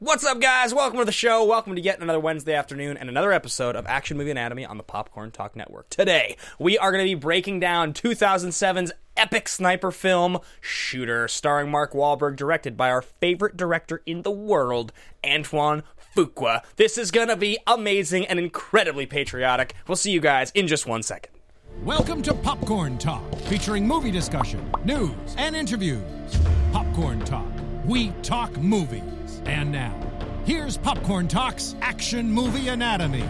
What's up, guys? Welcome to the show. Welcome to yet another Wednesday afternoon and another episode of Action Movie Anatomy on the Popcorn Talk Network. Today, we are going to be breaking down 2007's epic sniper film, Shooter, starring Mark Wahlberg, directed by our favorite director in the world, Antoine Fuqua. This is going to be amazing and incredibly patriotic. We'll see you guys in just 1 second. Welcome to Popcorn Talk, featuring movie discussion, news, and interviews. Popcorn Talk. We talk movies. And now, here's Popcorn Talk's Action Movie Anatomy.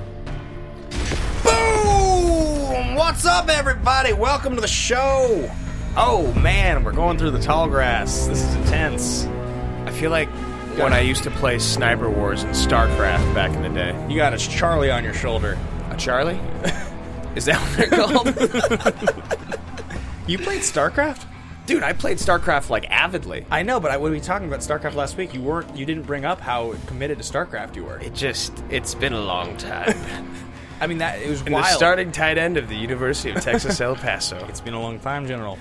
Boom! What's up, everybody? Welcome to the show. Oh, man, we're going through the tall grass. This is intense. I feel like when I used to play Sniper Wars and StarCraft back in the day. You got a Charlie on your shoulder. A Charlie? Is that what they're called? You played StarCraft? Dude, I played StarCraft like avidly. I know, but when we were talking about StarCraft last week, you didn't bring up how committed to StarCraft you were. It's been a long time. I mean, it was And wild. the starting tight end of the University of Texas El Paso. It's been a long time, General.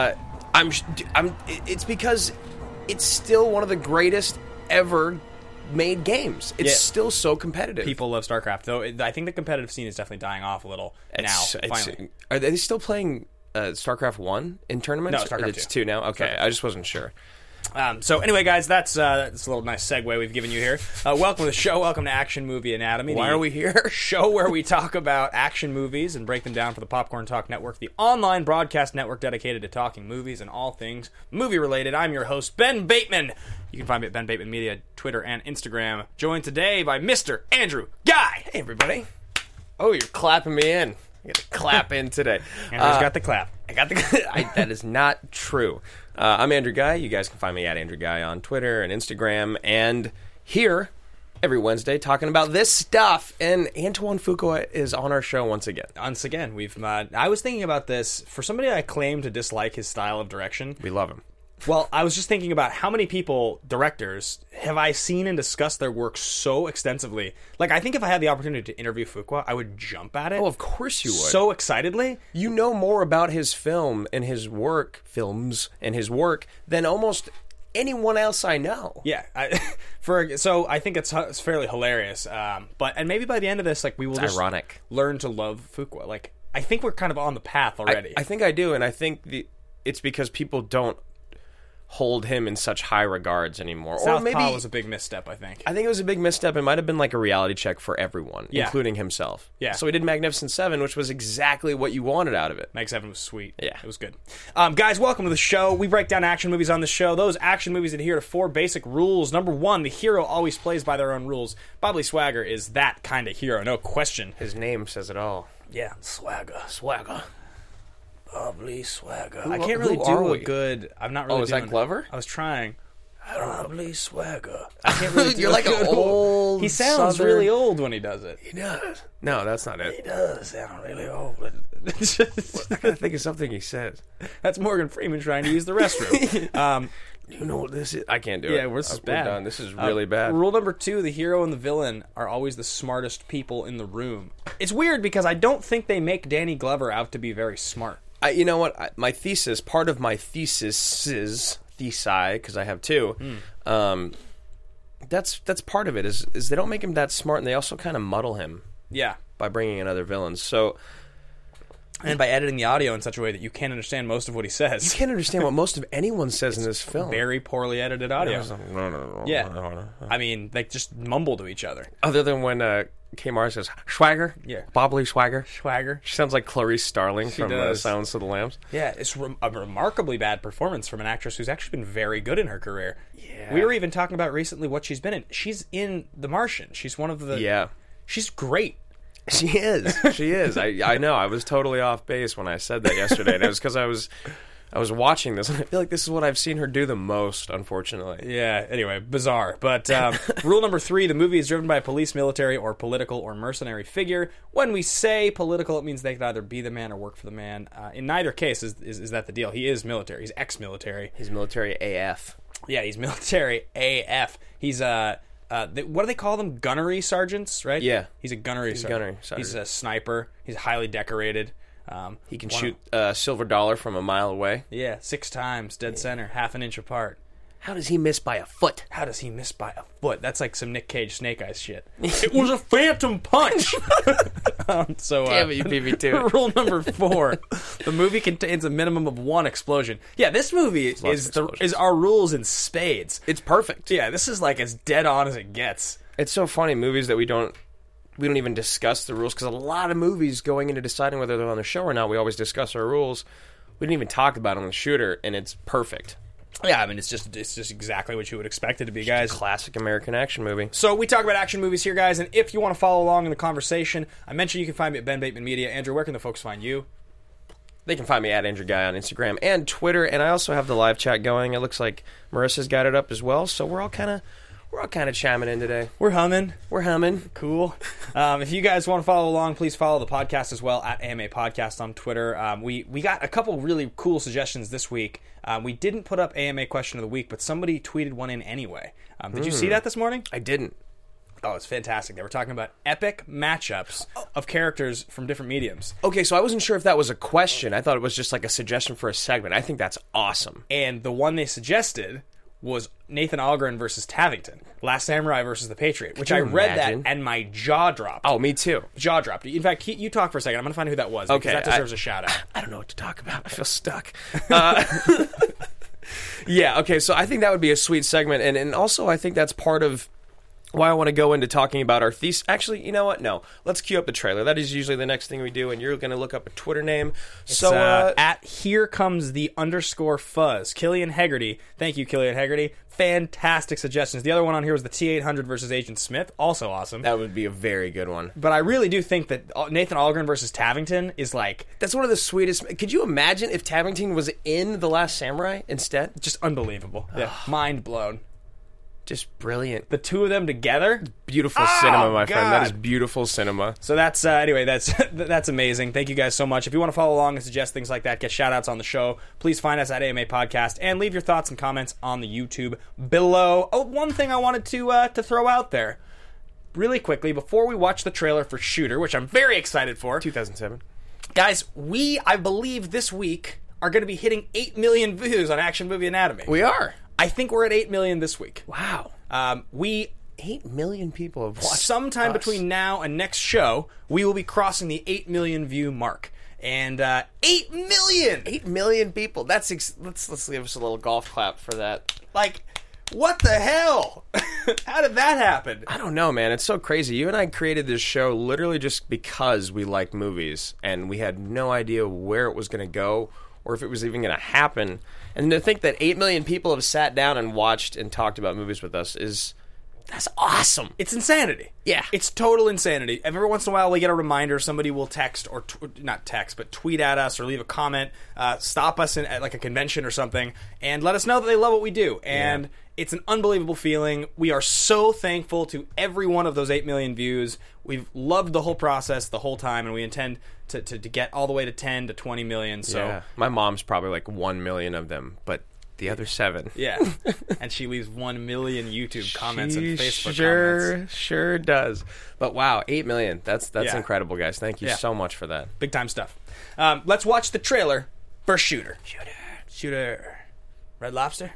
It's because it's still one of the greatest ever made games. It's still so competitive. People love StarCraft, though. I think the competitive scene is definitely dying off a little now. Finally, are they still playing StarCraft 1 in tournaments? No, StarCraft it's 2. 2 now? Okay, StarCraft. I just wasn't sure. So anyway, guys, that's a little nice segue we've given you here. Welcome to the show. Welcome to Action Movie Anatomy. Why are we here? Show where we talk about action movies and break them down for the Popcorn Talk Network, the online broadcast network dedicated to talking movies and all things movie-related. I'm your host, Ben Bateman. You can find me at Ben Bateman Media, Twitter, and Instagram. Joined today by Mr. Andrew Guy. Hey, everybody. Oh, you're clapping me in. You got to clap in today. Andrew's got the clap. I got the. That is not true. I'm Andrew Guy. You guys can find me at Andrew Guy on Twitter and Instagram, and here every Wednesday talking about this stuff. And Antoine Fuqua is on our show once again. Once again, I was thinking about this for somebody I claim to dislike his style of direction. We love him. Well, I was just thinking about how many directors, have I seen and discussed their work so extensively. Like, I think if I had the opportunity to interview Fuqua, I would jump at it. Oh, of course you would. So excitedly. You know more about his films and his work than almost anyone else I know. Yeah. So I think it's fairly hilarious. And maybe by the end of this, like, we will just ironic. Learn to love Fuqua. Like, I think we're kind of on the path already. I think I do, and I think it's because people don't hold him in such high regards anymore. Southpaw was a big misstep, I think. I think it was a big misstep. It might have been like a reality check for everyone, including himself. Yeah. So he did Magnificent Seven, which was exactly what you wanted out of it. Mag 7 was sweet. Yeah. It was good. Guys, welcome to the show. We break down action movies on the show. Those action movies adhere to 4 basic rules. Number 1, the hero always plays by their own rules. Bobley Swagger is that kind of hero, no question. His name says it all. Yeah, Swagger. Bobley Swagger. Who I can't really who do are a we? good... I'm not really Oh, is doing that Glover? I was trying. Bobley Swagger. I can't really do You're like an old He sounds Southern- really old when he does it. He does. No, that's not it. He does sound really old. I gotta think of something he says. That's Morgan Freeman trying to use the restroom. You know what this is? I can't do it. Yeah, this is bad. We're done. This is really bad. Rule number 2, the hero and the villain are always the smartest people in the room. It's weird because I don't think they make Danny Glover out to be very smart. You know what? Part of my thesis is because I have 2. That's part of it. Is they don't make him that smart, and they also kind of muddle him. Yeah, by bringing in other villains. So, and by editing the audio in such a way that you can't understand most of what he says. You can't understand what most of anyone says in this film. Very poorly edited audio. Yeah, I mean, they just mumble to each other. Other than when Kmart says Swagger, Bobley Swagger. She sounds like Clarice Starling from Silence of the Lambs. Yeah, it's a remarkably bad performance from an actress who's actually been very good in her career. Yeah, we were even talking about recently what she's been in. She's in The Martian. She's one of the She's great. She is. I know. I was totally off base when I said that yesterday, and it was because I was watching this, and I feel like this is what I've seen her do the most, unfortunately. Yeah, anyway, bizarre. But rule number 3, the movie is driven by a police, military, or political or mercenary figure. When we say political, it means they could either be the man or work for the man. In neither case is that the deal. He is military. He's ex-military. He's military AF. Yeah, he's military AF. He's what do they call them? Gunnery sergeants, right? Yeah. He's a gunnery sergeant. He's a sniper. He's highly decorated. He can shoot a silver dollar from a mile away. Yeah, 6 times, dead center, half an inch apart. How does he miss by a foot? How does he miss by a foot? That's like some Nick Cage Snake Eyes shit. It was a phantom punch. Damn it, you beat me to it. Rule number 4: the movie contains a minimum of 1 explosion. Yeah, this movie is our rules in spades. It's perfect. Yeah, this is like as dead on as it gets. It's so funny, movies that we don't even discuss the rules, because a lot of movies, going into deciding whether they're on the show or not, we always discuss our rules. We didn't even talk about it on the shooter, and it's perfect. Yeah, I mean, it's just exactly what you would expect it to be, guys. Classic American action movie. So we talk about action movies here, guys, and if you want to follow along in the conversation, I mentioned you can find me at Ben Bateman Media. Andrew, where can the folks find you? They can find me at Andrew Guy on Instagram and Twitter, and I also have the live chat going. It looks like Marissa's got it up as well, so we're all kind of chiming in today. We're humming. Cool. If you guys want to follow along, please follow the podcast as well at AMA Podcast on Twitter. We got a couple really cool suggestions this week. We didn't put up AMA Question of the Week, but somebody tweeted one in anyway. Did you see that this morning? I didn't. Oh, it's fantastic. They were talking about epic matchups of characters from different mediums. Okay, so I wasn't sure if that was a question. I thought it was just like a suggestion for a segment. I think that's awesome. And the one they suggested was Nathan Algren versus Tavington, Last Samurai versus The Patriot, which I read that and my jaw dropped. Oh, me too. Jaw dropped. In fact, you talk for a second. I'm going to find who that was, because that deserves a shout out. I don't know what to talk about. I feel stuck. Yeah, okay, so I think that would be a sweet segment, and also I think that's part of why I want to go into talking about our thesis. Actually, you know what? No. Let's cue up the trailer. That is usually the next thing we do, and you're going to look up a Twitter name. It's at Here Comes the _Fuzz. Killian Hegarty. Thank you, Killian Hegarty. Fantastic suggestions. The other one on here was the T-800 versus Agent Smith. Also awesome. That would be a very good one. But I really do think that Nathan Algren versus Tavington is like... That's one of the sweetest... Could you imagine if Tavington was in The Last Samurai instead? Just unbelievable. Yeah. Mind blown. Just brilliant. The two of them together, beautiful cinema, my friend. That is beautiful cinema. So that's anyway. That's amazing. Thank you guys so much. If you want to follow along and suggest things like that, get shout outs on the show, please find us at AMA Podcast and leave your thoughts and comments on the YouTube below. Oh, one thing I wanted to throw out there really quickly before we watch the trailer for Shooter, which I'm very excited for. 2007, guys. I believe this week are going to be hitting 8 million views on Action Movie Anatomy. We are. I think we're at 8 million this week. Wow. 8 million people have watched sometime us. Between now and next show, we will be crossing the 8 million view mark. And 8 million! 8 million people. Let's give us a little golf clap for that. Like, what the hell? How did that happen? I don't know, man. It's so crazy. You and I created this show literally just because we like movies, and we had no idea where it was going to go or if it was even going to happen. And to think that 8 million people have sat down and watched and talked about movies with us that's awesome. It's insanity. Yeah. It's total insanity. Every once in a while we get a reminder, somebody will text or not text, but tweet at us or leave a comment, stop us at like a convention or something, and let us know that they love what we do. And it's an unbelievable feeling. We are so thankful to every one of those 8 million views. We've loved the whole process the whole time, and we intend to get all the way to 10 to 20 million. So my mom's probably like 1 million of them, but the other 7. Yeah. And she leaves 1 million YouTube comments and Facebook comments. Sure does. But wow, 8 million. That's incredible, guys. Thank you so much for that. Big time stuff. Let's watch the trailer for Shooter. Shooter. Red Lobster?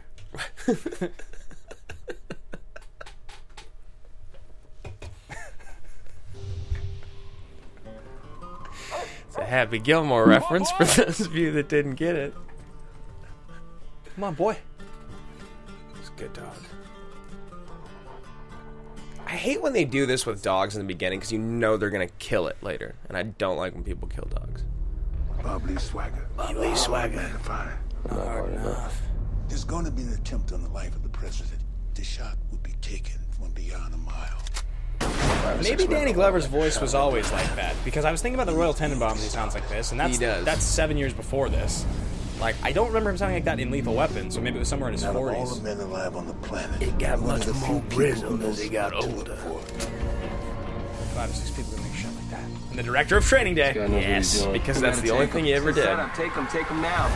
It's a Happy Gilmore reference for those of you that didn't get it. Come on, boy. It's a good dog. I hate when they do this with dogs in the beginning because you know they're going to kill it later. And I don't like when people kill dogs. Bob Lee Swagger. Bob Lee Swagger. Man to find. Not hard enough. There's going to be an attempt on the life of the president. The shot will be taken from beyond a mile. Maybe Danny Glover's voice was always like that, because I was thinking about the Royal Tenenbaums. He sounds like this, and that's 7 years before this. Like, I don't remember him sounding like that in Lethal Weapon, so maybe it was somewhere in his 40s. Out of all the men alive on the planet, it got much more grizzled as he got older. 5 or 6 people gonna make a shot like that. And the director of Training Day. Yes, because that's the only thing he ever did. Take him now.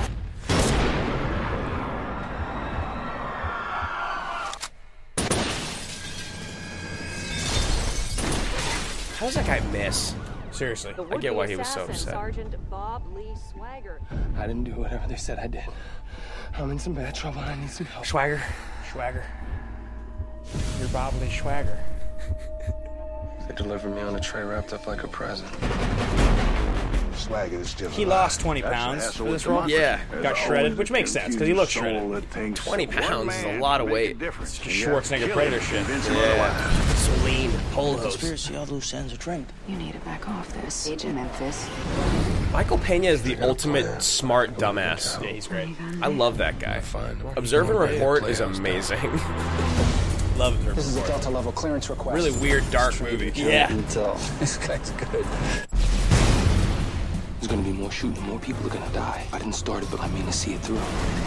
How does that guy miss? Seriously. I get why he was so upset. Sergeant Bob Lee Swagger. I didn't do whatever they said I did. I'm in some bad trouble and I need some help. Swagger, Swagger. Your bobbly swagger. They delivered me on a tray wrapped up like a present. Swagger is still He alive. lost 20 That's an pounds asshole for this with role. Yeah. Got shredded, which makes sense, 'cause he looks shredded. 20 pounds is a lot of weight. Schwarzenegger Predator shit. Yeah. So lean. Polos. Conspiracy, all loose ends are trained. You need to back off this. Agent Memphis. Michael Pena is the ultimate smart dumbass. Yeah, he's great. I love that guy. Observe and Report is amazing. Love it. This is a Delta level clearance request. Really weird, dark movie. Yeah. Intel. This guy's good. There's gonna be more shooting, more people are gonna die. I didn't start it, but I mean to see it through.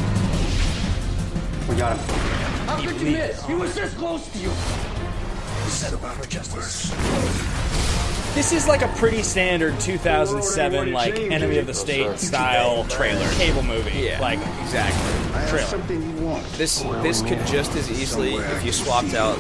We got him. How could you miss? He was this close to you. Set about for justice. This is like a pretty standard 2007 like Enemy of the State style trailer cable movie. Yeah, Like exactly. I have Trailer. something you want. This could just as easily, if you swapped out,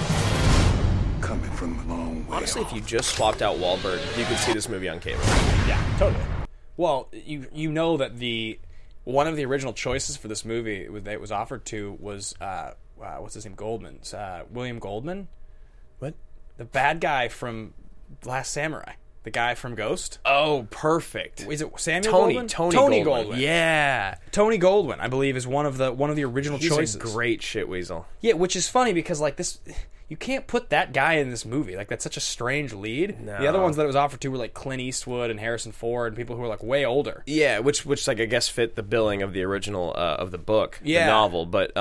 Coming from a long way. honestly, if you just swapped out Wahlberg, you could see this movie on cable. Yeah, totally. Well, you know that one of the original choices for this movie that it was offered to was what's his name, Goldman's William Goldman. What? The bad guy from Last Samurai, the guy from Ghost. Oh, perfect. Is it Samuel Goldwyn? Tony Goldwyn. Yeah. Tony Goldwyn, I believe, is one of the original He's choices. a great shitweasel. Yeah, which is funny because like this, you can't put that guy in this movie. Like that's such a strange lead. No. The other ones that it was offered to were like Clint Eastwood and Harrison Ford and people who were like way older. Yeah, which like I guess fit the billing of the original of the book, Yeah. the novel, but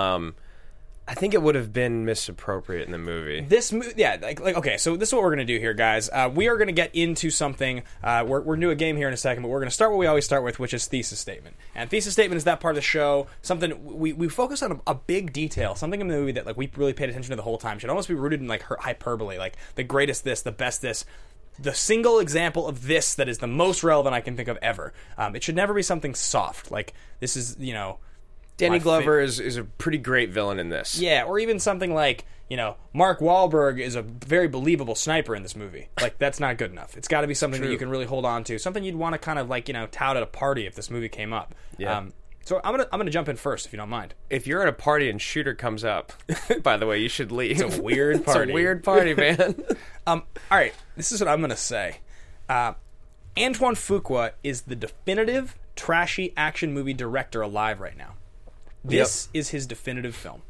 I think it would have been misappropriate in the movie. This like okay, so this is what we're gonna do here, guys. We are gonna get into something. We're gonna do a game here in a second, but we're gonna start what we always start with, which is thesis statement. And thesis statement is that part of the show. Something we focus on a big detail, something in the movie that like we really paid attention to the whole time. Should almost be rooted in like hyperbole, like the greatest this, the best this. The single example of this that is the most relevant I can think of ever. It should never be something soft. Like this is, Danny my Glover is a pretty great villain in this. yeah, or even something like, Mark Wahlberg is a very believable sniper in this movie. Like, that's not good enough. It's got to be something that you can really hold on to. Something you'd want to kind of, like, tout at a party if this movie came up. Yeah. So I'm gonna jump in first, if you don't mind. If you're at a party and Shooter comes up, by the way, you should leave. It's a weird party. It's a weird party, man. All right, this is what I'm going to say. Antoine Fuqua is the definitive trashy action movie director alive right now. This is his definitive film.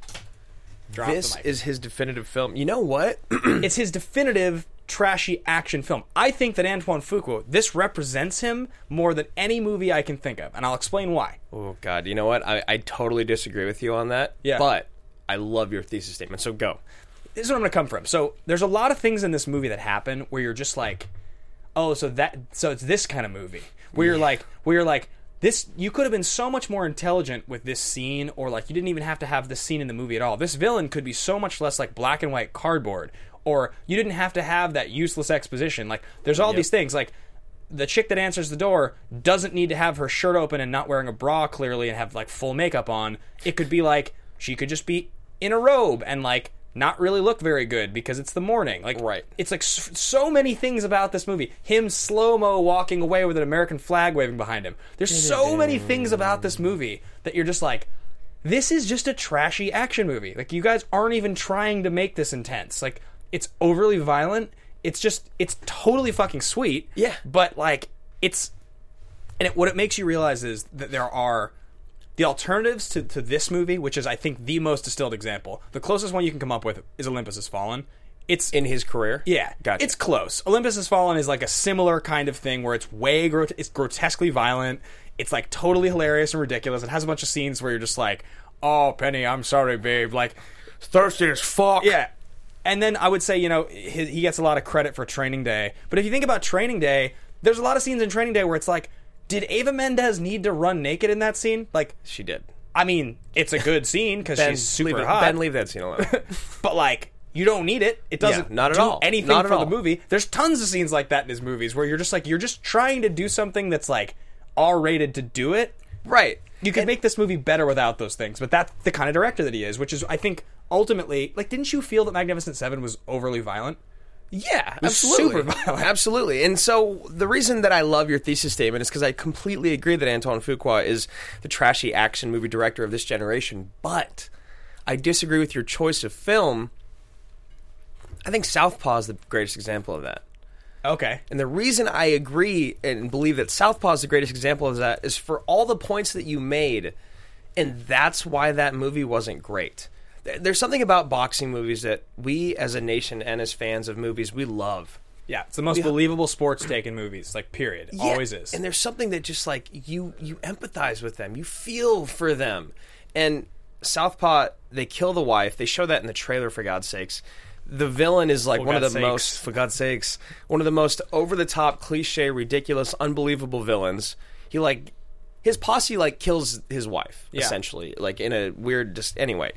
Drop the This mic. is his definitive film. You know what? It's his definitive trashy action film. I think that Antoine Fuqua, this represents him more than any movie I can think of, and I'll explain why. Oh, God. You know what? I totally disagree with you on that. Yeah. But I love your thesis statement, so go. This is where I'm going to come from. So there's a lot of things in this movie that happen where you're just like, oh, so it's this kind of movie where you're like, this, you could have been so much more intelligent with this scene, or like you didn't even have to have this scene in the movie at all. This villain could be so much less like black and white cardboard, or you didn't have to have that useless exposition. Like there's all these things. Like the chick that answers the door doesn't need to have her shirt open and not wearing a bra clearly and have like full makeup on. It could be like she could just be in a robe and like not really look very good because it's the morning. Like, right. It's like so many things about this movie. Him slow-mo walking away with an American flag waving behind him. There's so many things about this movie that you're just like, this is just a trashy action movie. Like, you guys aren't even trying to make this intense. Like, it's overly violent. It's totally fucking sweet. Yeah. But, like, what it makes you realize is that there are the alternatives to this movie, which is, I think, the most distilled example. The closest one you can come up with is Olympus Has Fallen. It's In his career? yeah, Gotcha. It's close. Olympus Has Fallen is like a similar kind of thing where it's it's grotesquely violent. It's like totally hilarious and ridiculous. It has a bunch of scenes where you're just like, "Oh, Penny, I'm sorry, babe." Like thirsty as fuck. yeah. And then I would say, he gets a lot of credit for Training Day. But if you think about Training Day, there's a lot of scenes in Training Day where it's like, did Eva Mendes need to run naked in that scene? Like, She did. I mean, it's a good scene because she's super hot. Ben, leave that scene alone. But like, you don't need it. It doesn't Yeah, not at do all. anything Not at for all. the movie. There's tons of scenes like that in his movies where you're just trying to do something that's like R-rated to do it. Right. You could make this movie better without those things, but that's the kind of director that he is, which is, I think, ultimately, like, didn't you feel that Magnificent Seven was overly violent? Yeah, was absolutely. super violent. Absolutely. And so the reason that I love your thesis statement is because I completely agree that Antoine Fuqua is the trashy action movie director of this generation, but I disagree with your choice of film. I think Southpaw is the greatest example of that. Okay. And the reason I agree and believe that Southpaw is the greatest example of that is for all the points that you made, and that's why that movie wasn't great. There's something about boxing movies that we as a nation and as fans of movies, we love. Yeah, it's the most believable sports take in movies, like, period. It always is. And there's something that just, like, you empathize with them. You feel for them. And Southpaw, they kill the wife. They show that in the trailer, for God's sakes. The villain is, like, one of the most, for God's sakes, one of the most over-the-top, cliche, ridiculous, unbelievable villains. He, like, his posse, like, kills his wife, essentially. Like, in a weird, anyway.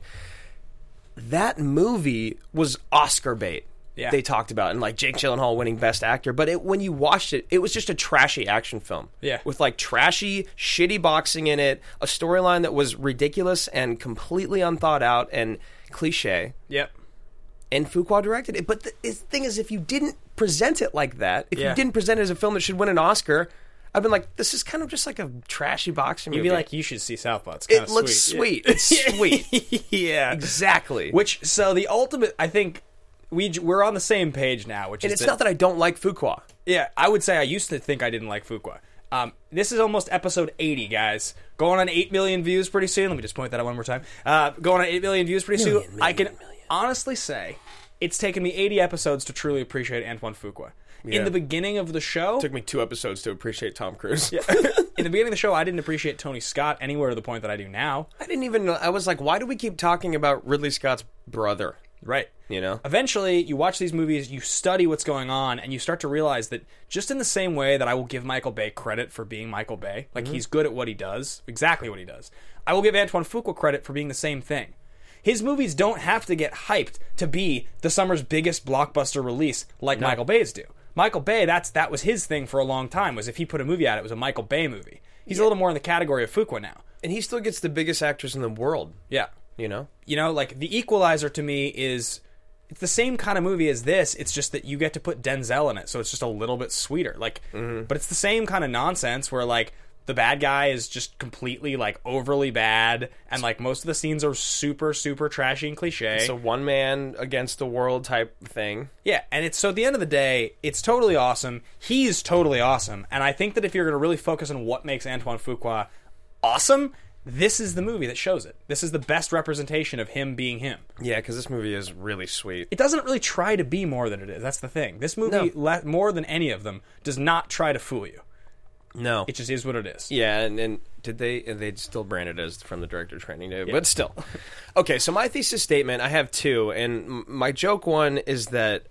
That movie was Oscar bait. Yeah. They talked about, and like Jake Gyllenhaal winning Best Actor, but when you watched it, it was just a trashy action film. Yeah. With like trashy, shitty boxing in it, a storyline that was ridiculous and completely unthought out and cliche. Yep. And Fuqua directed it. But the thing is, if you didn't present it like that, if you didn't present it as a film that should win an Oscar, I've been like, this is kind of just like a trashy boxing movie. You'd be like, you should see Southpaw. It's kind of sweet. It looks sweet. It's sweet. Yeah. Exactly. So the ultimate, I think, we're on the same page now, which and is it's not that I don't like Fuqua. Yeah, I would say I used to think I didn't like Fuqua. This is almost episode 80, guys. Going on 8 million views pretty soon. Let me just point that out one more time. Going on 8 million views pretty soon. I can honestly say it's taken me 80 episodes to truly appreciate Antoine Fuqua. Yeah. In the beginning of the show... It took me 2 episodes to appreciate Tom Cruise. Yeah. In the beginning of the show, I didn't appreciate Tony Scott anywhere to the point that I do now. I didn't even know. I was like, why do we keep talking about Ridley Scott's brother? Right. You know? Eventually, you watch these movies, you study what's going on, and you start to realize that just in the same way that I will give Michael Bay credit for being Michael Bay, like he's good at what he does, exactly what he does, I will give Antoine Fuqua credit for being the same thing. His movies don't have to get hyped to be the summer's biggest blockbuster release like Michael Bay's do. Michael Bay, that was his thing for a long time, was if he put a movie out, it was a Michael Bay movie. He's a little more in the category of Fuqua now. And he still gets the biggest actors in the world. Yeah. You know? You know, like, The Equalizer to me is... It's the same kind of movie as this. It's just that you get to put Denzel in it, so it's just a little bit sweeter. Like, but it's the same kind of nonsense where, like, the bad guy is just completely, like, overly bad, and, like, most of the scenes are super, super trashy and cliche. It's a one man against the world type thing. Yeah, and it's so at the end of the day, it's totally awesome. He's totally awesome, and I think that if you're going to really focus on what makes Antoine Fuqua awesome, this is the movie that shows it. This is the best representation of him being him. Yeah, because this movie is really sweet. It doesn't really try to be more than it is. That's the thing. This movie, more than any of them, does not try to fool you. No. It just is what it is. Yeah, and did they'd still brand it as from the director training day, but still. Okay, so my thesis statement, I have 2, and my joke one is that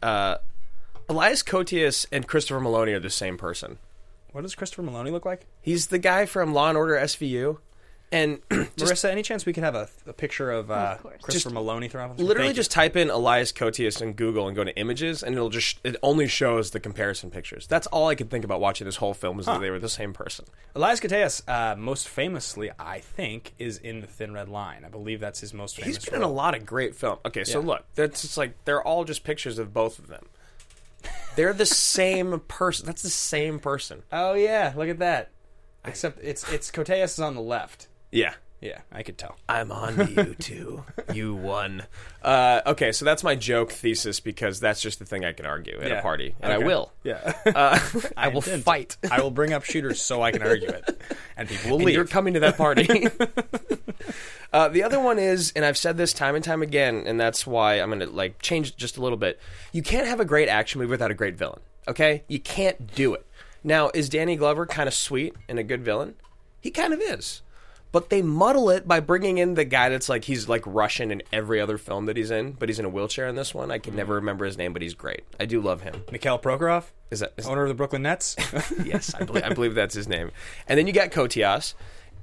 Elias Koteas and Christopher Maloney are the same person. What does Christopher Maloney look like? He's the guy from Law & Order SVU. And Marissa, any chance we could have a picture of Christopher Maloney throughout? Literally just type in Elias Koteas in Google and go to images, and it only shows the comparison pictures. That's all I could think about watching this whole film, is that they were the same person. Elias Koteas, most famously, I think, is in The Thin Red Line. I believe that's his most famous He's been in a lot of great films. Okay, so look, that's just like, they're all just pictures of both of them. They're the same person. That's the same person. Oh, yeah, look at that. Except it's Koteas is on the left. Yeah. Yeah, I could tell. I'm on to you, too. You won. Okay, so that's my joke thesis, because that's just the thing I can argue at a party. And I will. Yeah. I will fight. I will bring up shooters so I can argue it. And people will leave. And you're coming to that party. The other one is, and I've said this time and time again, and that's why I'm going to change just a little bit. You can't have a great action movie without a great villain. Okay? You can't do it. Now, is Danny Glover kind of sweet and a good villain? He kind of is. But they muddle it by bringing in the guy that's he's Russian in every other film that he's in, but he's in a wheelchair in this one. I can never remember his name, but he's great. I do love him. Mikhail Prokhorov? Is owner of the Brooklyn Nets? Yes, I believe that's his name. And then you got Koteas.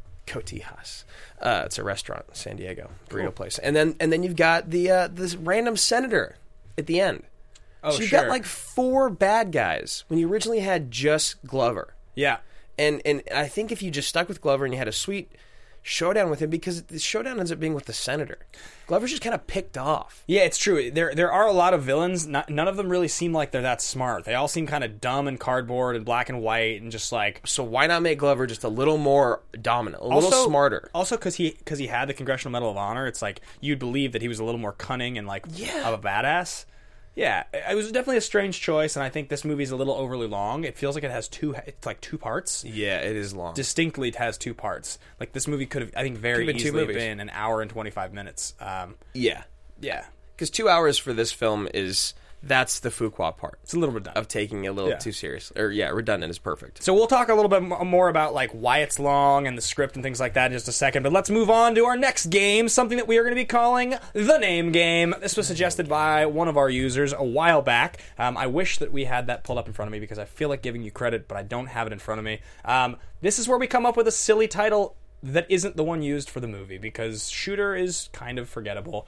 It's a restaurant in San Diego, burrito place. And then you've got this random senator at the end. Oh, so you've got 4 bad guys when you originally had just Glover. Yeah. And I think if you just stuck with Glover and you had a sweet, showdown with him because the showdown ends up being with the senator. Glover's just kind of picked off. Yeah, it's true. There are a lot of villains. None of them really seem like they're that smart. They all seem kind of dumb and cardboard and black and white and just like... So why not make Glover just a little more dominant, a little smarter? Also, because he had the Congressional Medal of Honor, it's like you'd believe that he was a little more cunning and like of a badass. Yeah, it was definitely a strange choice, and I think this movie's a little overly long. It feels like it's like two parts. Yeah, it is long. Distinctly, it has two parts. Like this movie could have, I think, very easily been an hour and 25 minutes. Yeah. Because 2 hours for this film that's the Fuqua part. It's a little redundant. Of taking it a little too serious. Or, redundant is perfect. So we'll talk a little bit more about like why it's long and the script and things like that in just a second. But let's move on to our next game, something that we are going to be calling The Name Game. This was suggested by one of our users a while back. I wish that we had that pulled up in front of me because I feel like giving you credit, but I don't have it in front of me. This is where we come up with a silly title that isn't the one used for the movie because Shooter is kind of forgettable.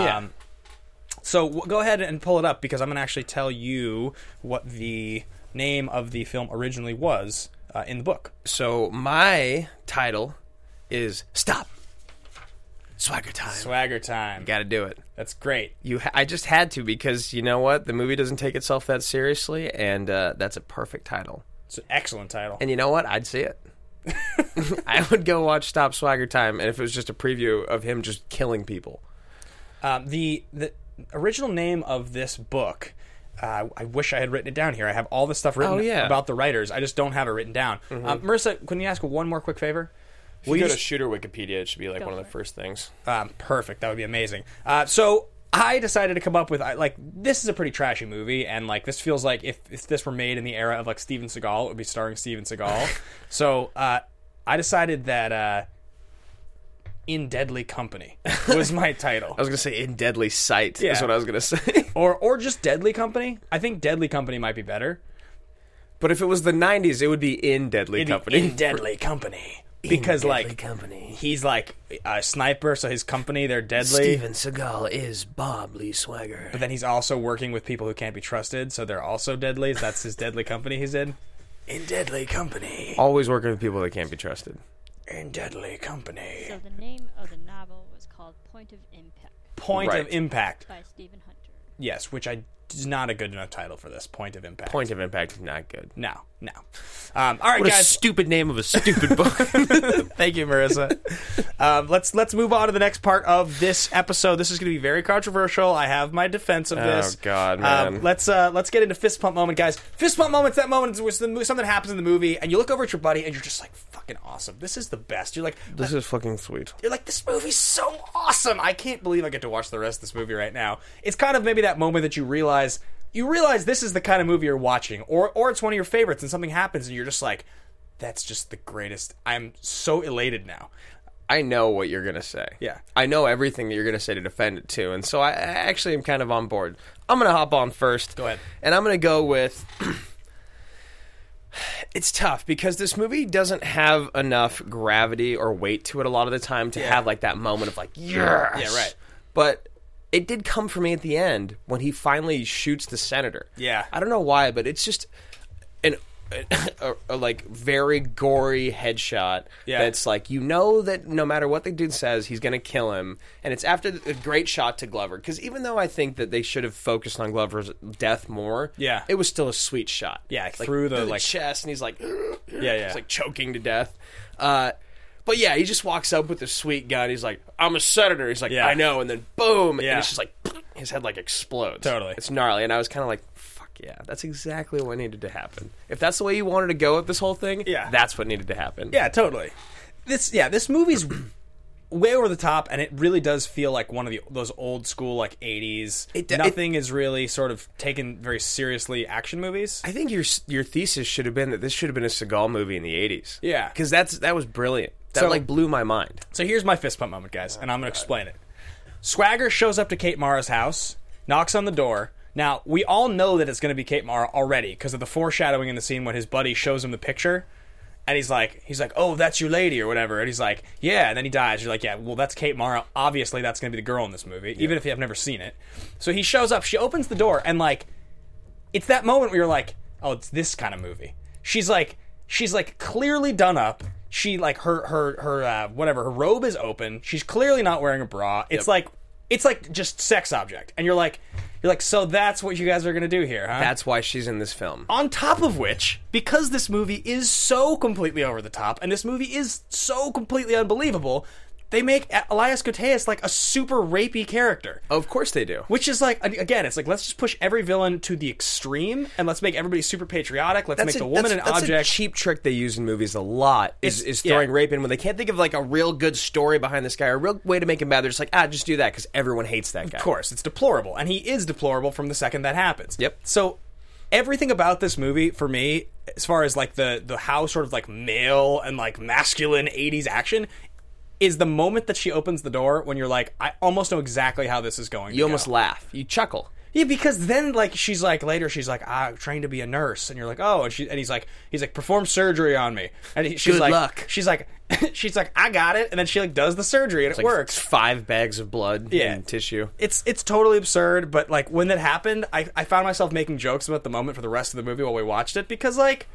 So go ahead and pull it up because I'm going to actually tell you what the name of the film originally was in the book. So my title is Stop! Swagger Time. Swagger Time. Got to do it. That's great. I just had to because you know what? The movie doesn't take itself that seriously, and that's a perfect title. It's an excellent title. And you know what? I'd see it. I would go watch Stop Swagger Time, and if it was just a preview of him just killing people. The original name of this book, I wish I had written it down here. I have all this stuff written about the writers. I just don't have it written down. Marissa, can you ask one more quick favor? If you go to Shooter Wikipedia, it should be like one of the first things. Perfect. That would be amazing. So I decided to come up with, like, this is a pretty trashy movie, and, like, this feels like if this were made in the era of, like, Steven Seagal, it would be starring Steven Seagal. So I decided that In Deadly Company was my title. I was going to say In Deadly Sight is what I was going to say. or just Deadly Company. I think Deadly Company might be better. But if it was the 90s, it would be In Deadly Company. In Deadly Company. Because, like, he's like a sniper, so his company, they're deadly. Steven Seagal is Bob Lee Swagger. But then he's also working with people who can't be trusted, so they're also deadly. That's his Deadly Company he's in. In Deadly Company. Always working with people that can't be trusted. In Deadly Company. So the name of the novel was called Point of Impact. Point of Impact. By Stephen Hunter. Yes, which is not a good enough title for this. Point of Impact. Point of Impact is not good. No. All right, what guys. A stupid name of a stupid book. Thank you, Marissa. Let's move on to the next part of this episode. This is going to be very controversial. I have my defense of this. Oh God, man. Let's get into fist pump moment, guys. Fist pump moment's that moment where something happens in the movie, and you look over at your buddy, and you're just like, "Fucking awesome! This is the best." You're like, "This is fucking sweet." You're like, "This movie's so awesome! I can't believe I get to watch the rest of this movie right now." It's kind of maybe that moment that you realize this is the kind of movie you're watching, or it's one of your favorites, and something happens, and you're just like, that's just the greatest. I'm so elated now. I know what you're going to say. Yeah. I know everything that you're going to say to defend it, too, and so I actually am kind of on board. I'm going to hop on first. Go ahead. And I'm going to go with... It's tough, because this movie doesn't have enough gravity or weight to it a lot of the time to have, like, that moment of, like, yes! Yeah, right. But... it did come for me at the end when he finally shoots the senator. Yeah. I don't know why, but it's just a like very gory headshot. Yeah. That's like, you know that no matter what the dude says, he's going to kill him. And it's after a great shot to Glover. Because even though I think that they should have focused on Glover's death more, it was still a sweet shot. Yeah, like, through the chest, and he's like, yeah. He's like choking to death. But yeah, he just walks up with a sweet gun. He's like, I'm a senator. He's like, I know. And then boom. And it's just like, his head like explodes. Totally. It's gnarly. And I was kind of like, fuck yeah. That's exactly what needed to happen. If that's the way you wanted to go with this whole thing, that's what needed to happen. Yeah, totally. This movie's way over the top, and it really does feel like one of those old school, like, 80s. Nothing is really sort of taken very seriously action movies. I think your thesis should have been that this should have been a Seagal movie in the 80s. Yeah. Because that was brilliant. That blew my mind. So here's my fist pump moment, guys, and I'm going to explain it. Swagger shows up to Kate Mara's house, knocks on the door. Now, we all know that it's going to be Kate Mara already because of the foreshadowing in the scene when his buddy shows him the picture, and he's like, "Oh, that's your lady," or whatever, and he's like, "Yeah," and then he dies. You're like, "Yeah, well, that's Kate Mara. Obviously, that's going to be the girl in this movie, even if you have never seen it." So he shows up. She opens the door, and, like, it's that moment where you're like, "Oh, it's this kind of movie." She's like clearly done up. she like her whatever, her robe is open. She's clearly not wearing a bra. It's like just sex object, and you're like, so that's what you guys are gonna do here, huh? That's why she's in this film. On top of which, because this movie is so completely over the top, and this movie is so completely unbelievable, they make Elias Koteas like a super rapey character. Of course they do. Which is like, again, it's like, let's just push every villain to the extreme, and let's make everybody super patriotic. Let's make the woman an object. That's a cheap trick they use in movies a lot, is throwing rape in when they can't think of like a real good story behind this guy, or a real way to make him bad. They're just like, just do that, because everyone hates that guy. Of course, it's deplorable, and he is deplorable from the second that happens. Yep. So everything about this movie, for me, as far as like the how sort of like male and like masculine 80s action, is the moment that she opens the door when you're like, I almost know exactly how this is going. You almost laugh. You chuckle. Yeah, because then like she's like I'm trained to be a nurse, and you're like, oh, and he's like perform surgery on me, and she's Good like, luck. She's like I got it, and then she like does the surgery, and it works. 5 bags of blood and tissue. It's totally absurd, but like when that happened, I found myself making jokes about the moment for the rest of the movie while we watched it, because like,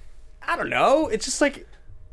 I don't know, it's just like.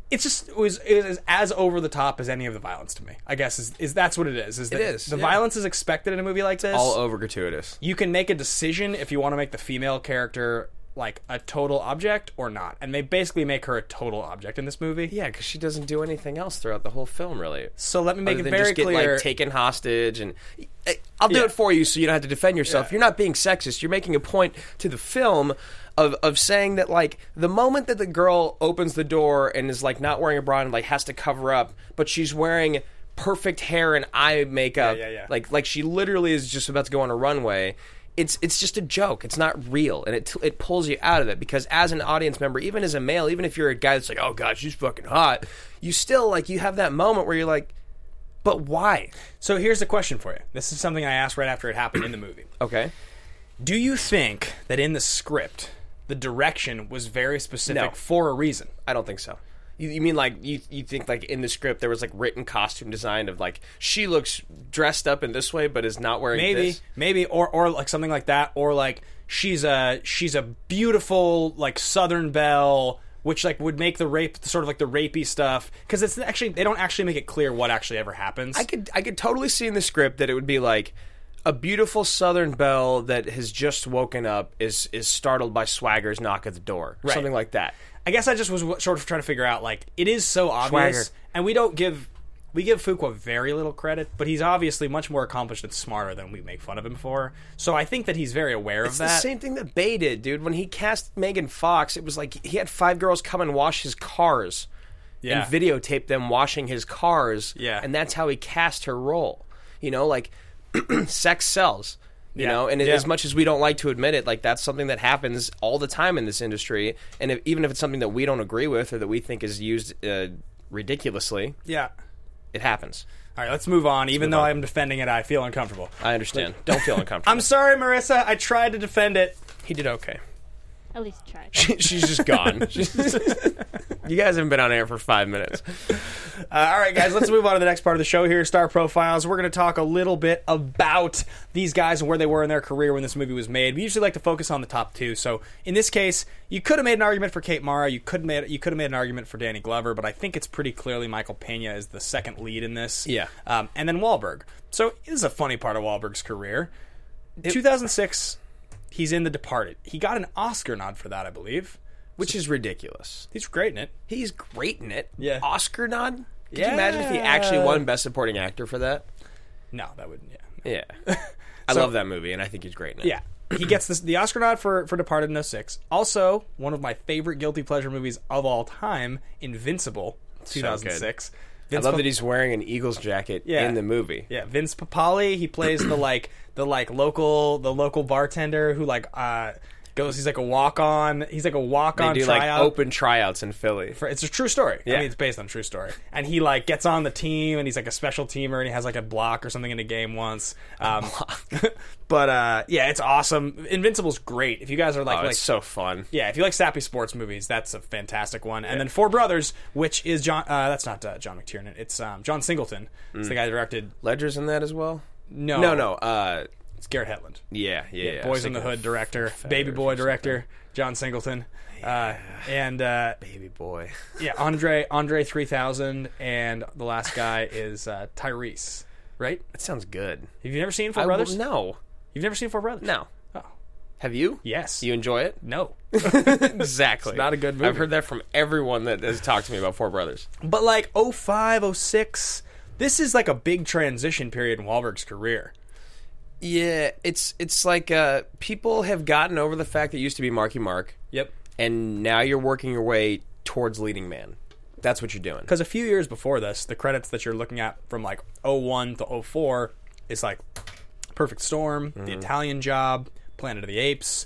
It was as over the top as any of the violence to me. I guess is that's what it is. It is. The violence is expected in a movie like this. All over gratuitous. You can make a decision if you want to make the female character like a total object or not, and they basically make her a total object in this movie. Yeah, because she doesn't do anything else throughout the whole film, really. So let me make Other it than very just clear. Get, like, taken hostage, and I'll do it for you, so you don't have to defend yourself. Yeah. You're not being sexist. You're making a point to the film of saying that, like, the moment that the girl opens the door and is like not wearing a bra and like has to cover up, but she's wearing perfect hair and eye makeup, like she literally is just about to go on a runway. It's just a joke. It's not real, and it pulls you out of it, because as an audience member, even as a male, even if you're a guy that's like, oh god, she's fucking hot, you still like you have that moment where you're like, but why? So here's the question for you. This is something I asked right after it happened in the movie. Okay. Do you think that in the script the direction was very specific No. for a reason? I don't think so. You mean like you think like in the script there was like written costume design of like she looks dressed up in this way but is not wearing this? Maybe or like something like that, or like she's a beautiful like Southern belle, which like would make the rape sort of like the rapey stuff, because it's actually they don't actually make it clear what actually ever happens. I could totally see in the script that it would be like a beautiful Southern belle that has just woken up is startled by Swagger's knock at the door, Right. something like that. I guess I just was sort of trying to figure out, like, it is so obvious, Swagger. and we give Fuqua very little credit, but he's obviously much more accomplished and smarter than we make fun of him for. So I think that he's very aware It's of that. the same thing that Bay did, dude. When he cast Megan Fox, it was like he had 5 girls come and wash his cars Yeah. and videotape them washing his cars. Yeah. And that's how he cast her role. You know, like, sex sells. You know, and Yeah. as much as we don't like to admit it, like that's something that happens all the time in this industry. And even if it's something that we don't agree with or that we think is used ridiculously, Yeah. it happens. All right, let's move on. Even move though on. I'm defending it, I feel uncomfortable. I understand. Don't feel uncomfortable. I'm sorry, Marissa. I tried to defend it. He did okay. At least try. She's just gone. You guys haven't been on air for 5 minutes. All right, guys, let's move on to the next part of the show here, Star Profiles. We're going to talk a little bit about these guys and where they were in their career when this movie was made. We usually like to focus on the top 2. So in this case, you could have made an argument for Kate Mara. You could have made an argument for Danny Glover, but I think it's pretty clearly Michael Pena is the second lead in this. Yeah. And then Wahlberg. So this is a funny part of Wahlberg's career. 2006, he's in The Departed. He got an Oscar nod for that, I believe. Which is ridiculous. He's great in it. He's great in it. Yeah. Oscar nod? Could you imagine if he actually won Best Supporting Actor for that? No, that wouldn't, yeah. Yeah. I So- love that movie, and I think he's great in it. Yeah. He gets the Oscar nod for Departed in 2006. Also, one of my favorite guilty pleasure movies of all time, Invincible, 2006. I love that he's wearing an Eagles jacket Yeah. in the movie. Yeah, Vince Papali, he plays the local bartender who goes, he's like a walk-on. He's like a walk-on They do tryout. like open tryouts in Philly. It's a true story. Yeah. I mean, it's based on a true story. And he like gets on the team, and he's like a special teamer, and he has like a block or something in a game once. But yeah, it's awesome. Invincible's great. If you guys are like, It's so fun. yeah, if you like sappy sports movies, that's a fantastic one. And then Four Brothers, which is John. That's not John McTiernan. It's John Singleton. It's the guy who directed. Ledger's in that as well? No. No. It's Garrett Hedlund. Yeah. Boys in the Hood director, Baby Boy director, John Singleton. And Baby Boy. Yeah, Andre 3000, and the last guy is Tyrese, right? That sounds good. Have you never seen Four Brothers? No. You've never seen Four Brothers? No. Oh. Have you? Yes. You enjoy it? No. Exactly. It's not a good movie. I've heard that from everyone that has talked to me about Four Brothers. But like 05, 06, this is like a big transition period in Wahlberg's career. Yeah, it's like people have gotten over the fact that it used to be Marky Mark. Yep. And now you're working your way towards leading man. That's what you're doing. Because a few years before this, the credits that you're looking at from like 01 to 04 is like Perfect Storm, The Italian Job, Planet of the Apes.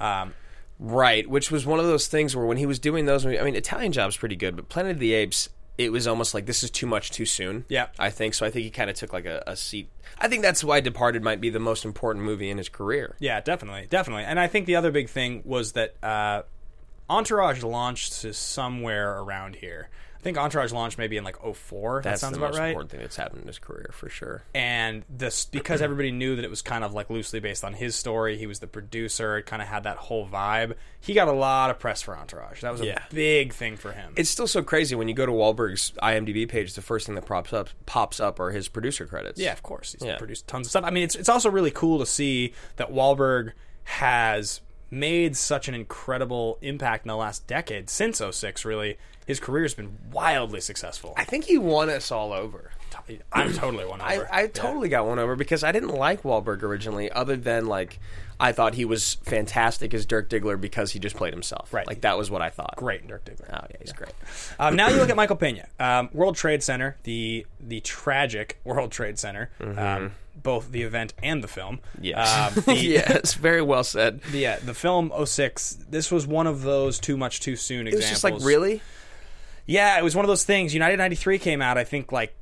Right, which was one of those things where when he was doing those, I mean, Italian Job's pretty good, but Planet of the Apes, it was almost like this is too much too soon. Yeah. I think. So I think he kind of took like a seat. I think that's why Departed might be the most important movie in his career. Yeah, definitely. And I think the other big thing was that Entourage launched to somewhere around here. I think Entourage launched maybe in like 04. That's that sounds the about most right. important thing that's happened in his career, for sure. And this, because everybody knew that it was kind of like loosely based on his story, he was the producer, it kind of had that whole vibe. He got a lot of press for Entourage. That was a big thing for him. It's still so crazy when you go to Wahlberg's IMDb page, the first thing that pops up are his producer credits. Yeah, of course. He's produced tons of stuff. I mean, it's also really cool to see that Wahlberg has made such an incredible impact in the last decade, since 06, really. His career's been wildly successful. I think he won us all over. I'm totally won over. I totally got won over because I didn't like Wahlberg originally, other than like I thought he was fantastic as Dirk Diggler because he just played himself. Right. Like that was what I thought. Great, Dirk Diggler. Oh yeah, he's great. Now you look at Michael Pena, World Trade Center, the tragic World Trade Center, both the event and the film. Yes, yes, very well said. The film 06. This was one of those too much too soon examples. It was just like, really? Yeah, it was one of those things. United 93 came out, I think, like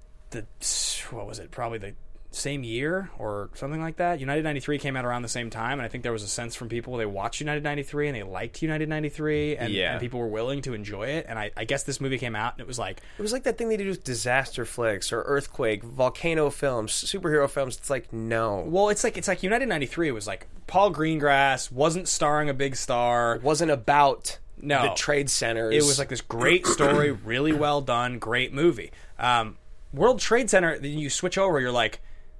probably the same year or something like that. United 93 came out around the same time, and I think there was a sense from people, they watched United 93 and they liked United 93, and people were willing to enjoy it. And I guess this movie came out and it was like that thing they do with disaster flicks or earthquake, volcano films, superhero films. It's like, no. Well, it's like United 93 was like Paul Greengrass wasn't starring a big star. It wasn't about the trade centers. It was like this great story, really well done, great movie. World Trade Center, then you switch over, you're like,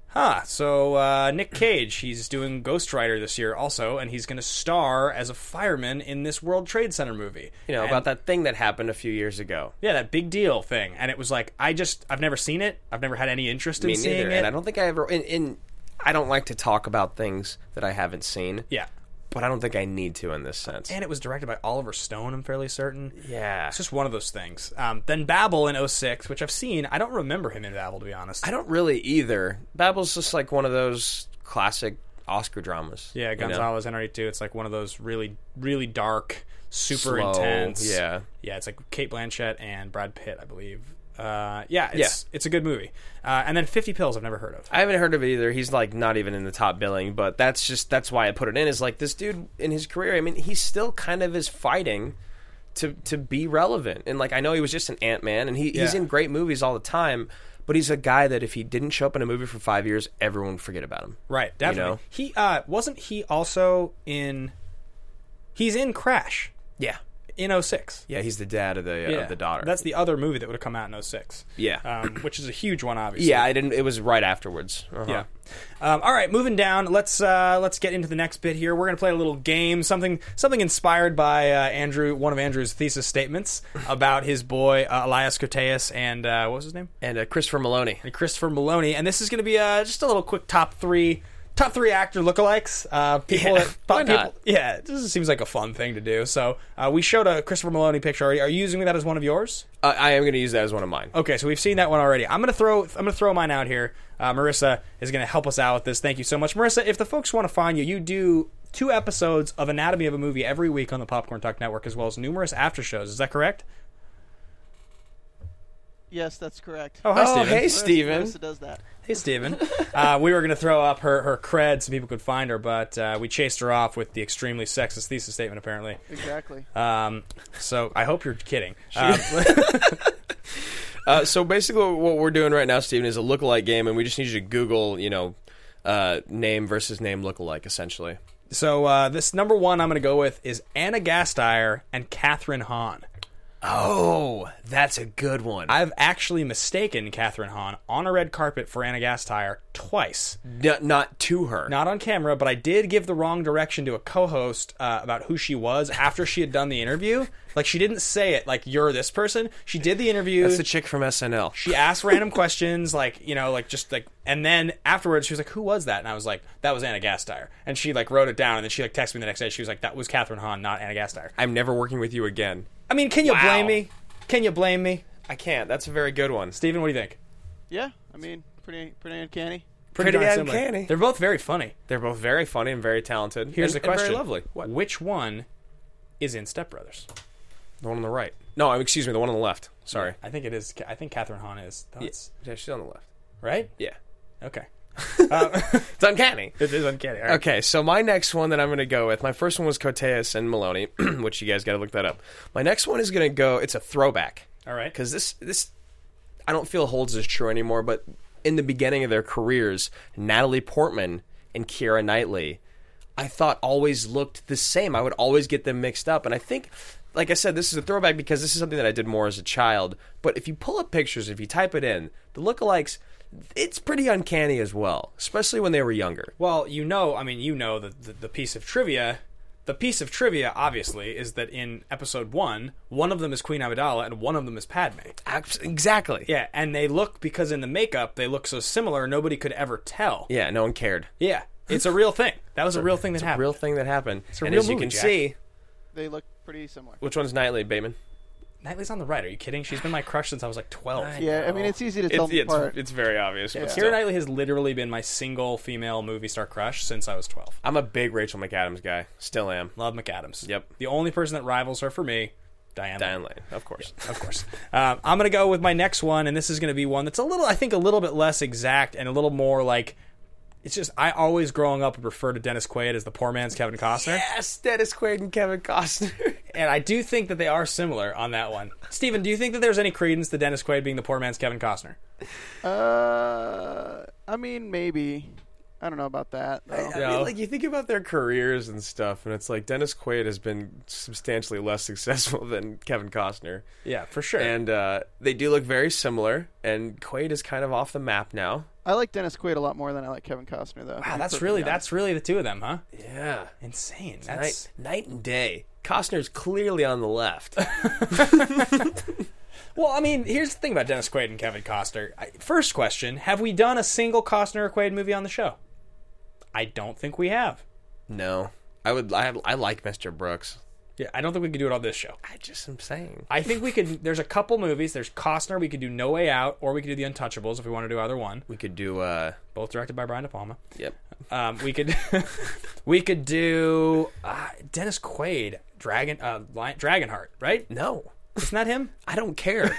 so Nick Cage, he's doing Ghost Rider this year also, and he's going to star as a fireman in this World Trade Center movie. You know, about that thing that happened a few years ago. Yeah, that big deal thing. And it was like, I've never seen it. I've never had any interest in seeing it. And I don't think I ever, I don't like to talk about things that I haven't seen. Yeah. But I don't think I need to in this sense. And it was directed by Oliver Stone, I'm fairly certain. Yeah. It's just one of those things. Then Babel in 06, which I've seen. I don't remember him in Babel, to be honest. I don't really either. Babel's just like one of those classic Oscar dramas. Yeah, Gonzalez, NR2. It's like one of those really, really dark, super slow, intense. Yeah. Yeah, it's like Kate Blanchett and Brad Pitt, I believe. It's a good movie. And then 50 Pills I've never heard of. I haven't heard of it either. He's like not even in the top billing, but that's why I put it in, is like this dude in his career, I mean, he still kind of is fighting to be relevant. And like I know he was just an Ant-Man and he's in great movies all the time, but he's a guy that if he didn't show up in a movie for 5 years, everyone would forget about him. Right, definitely. You know? He also he's in Crash. Yeah. In 06. Yeah, he's the dad of the daughter. That's the other movie that would have come out in 06. Yeah. Which is a huge one, obviously. Yeah, it was right afterwards. Uh-huh. Yeah. All right, moving down. Let's get into the next bit here. We're going to play a little game, something inspired by one of Andrew's thesis statements about his boy Elias Koteas and what was his name? And Christopher Maloney. And this is going to be just a little quick top three actor lookalikes. Why not? Yeah, this seems like a fun thing to do. So we showed a Christopher Maloney picture. Are you using that as one of yours? I am going to use that as one of mine. Okay, so we've seen that one already. I'm going to throw mine out here. Marissa is going to help us out with this. Thank you so much, Marissa. If the folks want to find you, you do 2 episodes of Anatomy of a Movie every week on the Popcorn Talk Network, as well as numerous after shows. Is that correct? Yes, that's correct. Oh, hi, Steven. Hey, Steven. Marissa does that. Hey, Steven. We were going to throw up her cred so people could find her, but we chased her off with the extremely sexist thesis statement, apparently. Exactly. So I hope you're kidding. So basically what we're doing right now, Steven, is a lookalike game, and we just need you to Google, name versus name lookalike, essentially. So this number one I'm going to go with is Anna Gasteyer and Catherine Hahn. Oh, that's a good one. I've actually mistaken Catherine Hahn on a red carpet for Anna Gasteyer twice. Not to her. Not on camera, but I did give the wrong direction to a co-host about who she was after she had done the interview. Like, she didn't say it, like, you're this person. She did the interview. That's the chick from SNL. She asked random questions, like, you know, like, just, like, and then afterwards she was like, who was that? And I was like, that was Anna Gasteyer. And she, like, wrote it down, and then she, like, texted me the next day. She was like, that was Catherine Hahn, not Anna Gasteyer. I'm never working with you again. I mean, can you blame me? Can you blame me? I can't. That's a very good one. Steven, what do you think? Yeah, I mean, pretty uncanny. Pretty darn similar. uncanny. They're both very funny. They're both very funny and very talented. Here's and, the question. And very lovely. What? Which one is in Step Brothers? The one on the right. No, excuse me, the one on the left. Sorry. I think it is. I think Catherine Hahn is. That's, Yeah, she's on the left. right? Yeah. Okay. It's uncanny. It is uncanny. All right. Okay, so my next one that I'm going to go with, my first one was Koteas and Maloney, which you guys got to look that up. My next one is going to go, it's a throwback. All right. Because this, I don't feel holds as true anymore, but in the beginning of their careers, Natalie Portman and Keira Knightley, I thought always looked the same. I would always get them mixed up. And I think, like I said, this is a throwback because this is something that I did more as a child. But if you pull up pictures, if you type it in, the lookalikes, it's pretty uncanny as well, especially when they were younger. Well, you know the piece of trivia. The piece of trivia, obviously, is that in episode one of them is Queen Amidala and one of them is Padme. Exactly. Yeah, and they look, because in the makeup they look so similar, nobody could ever tell. Yeah, no one cared. Yeah, it's a real thing. That was a real thing that happened. Real thing that happened. It's a and real as you movie, can Jack. see, They look pretty similar. which one's Knightley, Bateman? Knightley's on the right. Are you kidding? She's been my crush since I was like 12. Yeah, I mean, it's easy to tell them apart. It's very obvious. Yeah. But Keira still. Knightley has literally been my single female movie star crush since I was 12. I'm a big Rachel McAdams guy. Still am. Love McAdams. Yep. The only person that rivals her for me, Diane Lane, of course. Of course. I'm going to go with my next one, and this is going to be one that's I think a little bit less exact and a little more like, it's just, I always growing up would refer to Dennis Quaid as the poor man's Kevin Costner. Yes, Dennis Quaid and Kevin Costner. And I do think that they are similar on that one. Steven, do you think that there's any credence to Dennis Quaid being the poor man's Kevin Costner? I mean, maybe. I don't know about that. Though. I mean, like, you think about their careers and stuff, and it's like Dennis Quaid has been substantially less successful than Kevin Costner. Yeah, for sure. And they do look very similar, and Quaid is kind of off the map now. I like Dennis Quaid a lot more than I like Kevin Costner, though. Wow, that's really the two of them, huh? Yeah. Insane. That's Night and day. Costner's clearly on the left. Well, I mean, here's the thing about Dennis Quaid and Kevin Costner. First question, have we done a single Costner or Quaid movie on the show? I don't think we have. No. I like Mr. Brooks. Yeah, I don't think we could do it on this show. I just am saying. I think we could. There's a couple movies. There's Costner. We could do No Way Out, or we could do The Untouchables if we want to do either one. We could do Both directed by Brian De Palma. Yep. We could do Dennis Quaid, Dragonheart, right? No. Isn't that him? I don't care.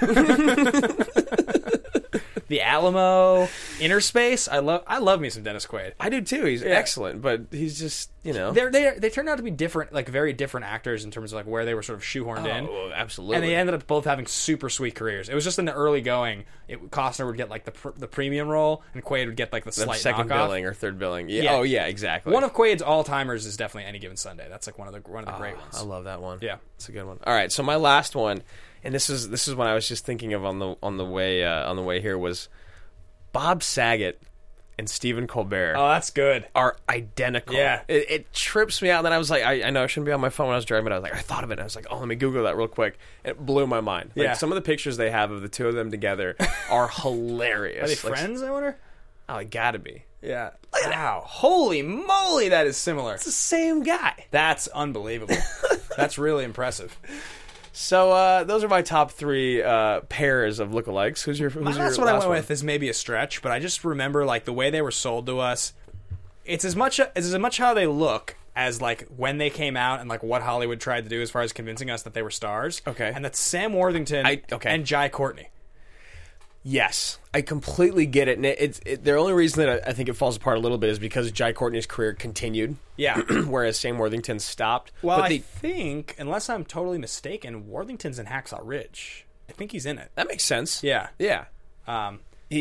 The Alamo, Inner Space. I love me some Dennis Quaid. I do too. He's excellent, but he's just, you know. They turned out to be different, like very different actors in terms of like where they were sort of shoehorned in. Oh, absolutely. And they ended up both having super sweet careers. It was just in the early going, Costner would get like the premium role, and Quaid would get like the slight second knockoff. billing or third billing. Yeah. Yeah. Oh yeah, exactly. One of Quaid's all timers is definitely Any Given Sunday. That's like one of the great ones. I love that one. Yeah, it's a good one. All right, so my last one, and this is what I was just thinking of on the way here was Bob Saget and Stephen Colbert. Oh, that's good. Are identical. Yeah. It trips me out. And then I was like, I know I shouldn't be on my phone when I was driving, but I was like, I thought of it. And I was like, oh, let me Google that real quick. And it blew my mind. Like, Yeah. some of the pictures they have of the two of them together are hilarious. Are they friends, I wonder? Oh, it gotta be. Yeah. Wow. Holy moly, that is similar. It's the same guy. That's unbelievable. That's really impressive. So those are my top three pairs of lookalikes. Who's your That's what I last went one? with. Is maybe a stretch, but I just remember like the way they were sold to us. It's as much how they look as like when they came out and like what Hollywood tried to do as far as convincing us that they were stars. Okay. And that's Sam Worthington and Jai Courtney. Yes, I completely get it. And the only reason that I think it falls apart a little bit is because Jai Courtney's career continued. Yeah. Whereas Sam Worthington stopped. Well, but I think, unless I'm totally mistaken, Worthington's in Hacksaw Ridge. I think he's in it. That makes sense. Yeah. Yeah.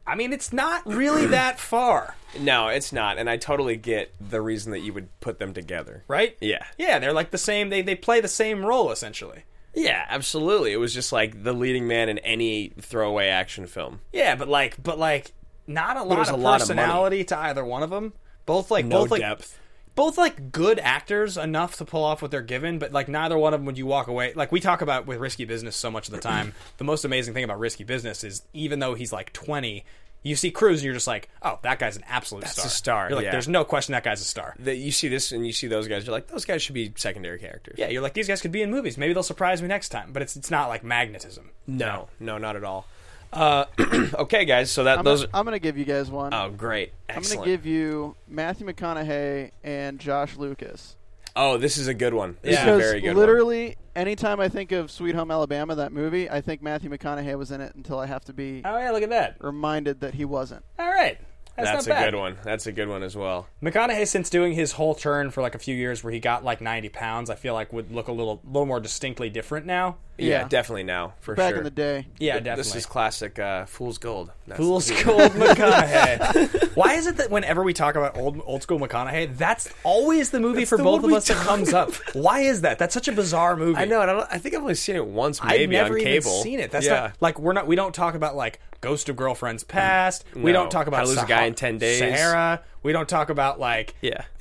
I mean, it's not really that far. No, it's not, and I totally get the reason that you would put them together. Right? Yeah. Yeah, they're like the same, they play the same role, essentially. Yeah, absolutely. It was just like the leading man in any throwaway action film. Yeah, but not a lot of personality to either one of them. Both depth. Both like good actors enough to pull off what they're given, but like neither one of them would you walk away. Like we talk about with Risky Business so much of the time. The most amazing thing about Risky Business is even though he's like 20, you see Cruise and you're just like, oh, that guy's an absolute star. That's a star. You're like, there's no question that guy's a star. You see this and you see those guys. You're like, those guys should be secondary characters. Yeah, you're like, these guys could be in movies. Maybe they'll surprise me next time. But it's not like magnetism. No, not at all. Okay, guys. So I'm going to give you guys one. Oh, great! Excellent. I'm going to give you Matthew McConaughey and Josh Lucas. Oh, this is a good one. This is because a very good literally, anytime I think of Sweet Home Alabama, that movie, I think Matthew McConaughey was in it until I have to be look at that. reminded that he wasn't. All right. That's not bad. A good one. That's a good one as well. McConaughey, since doing his whole turn for like a few years where he got like 90 pounds, I feel like would look a little more distinctly different now. Yeah, definitely now, for Back sure. in the day. Yeah, definitely. This is classic Fool's Gold. Fool's Gold McConaughey. Why is it that whenever we talk about old school McConaughey, that's always the movie for both of us that comes up? Why is that? That's such a bizarre movie. I know. I think I've only seen it once, maybe I've never on cable. even seen it. That's not like we don't talk about like Ghost of Girlfriend's Past. No. We don't talk about How to Lose a Guy in 10 Days. Sahara. We don't talk about like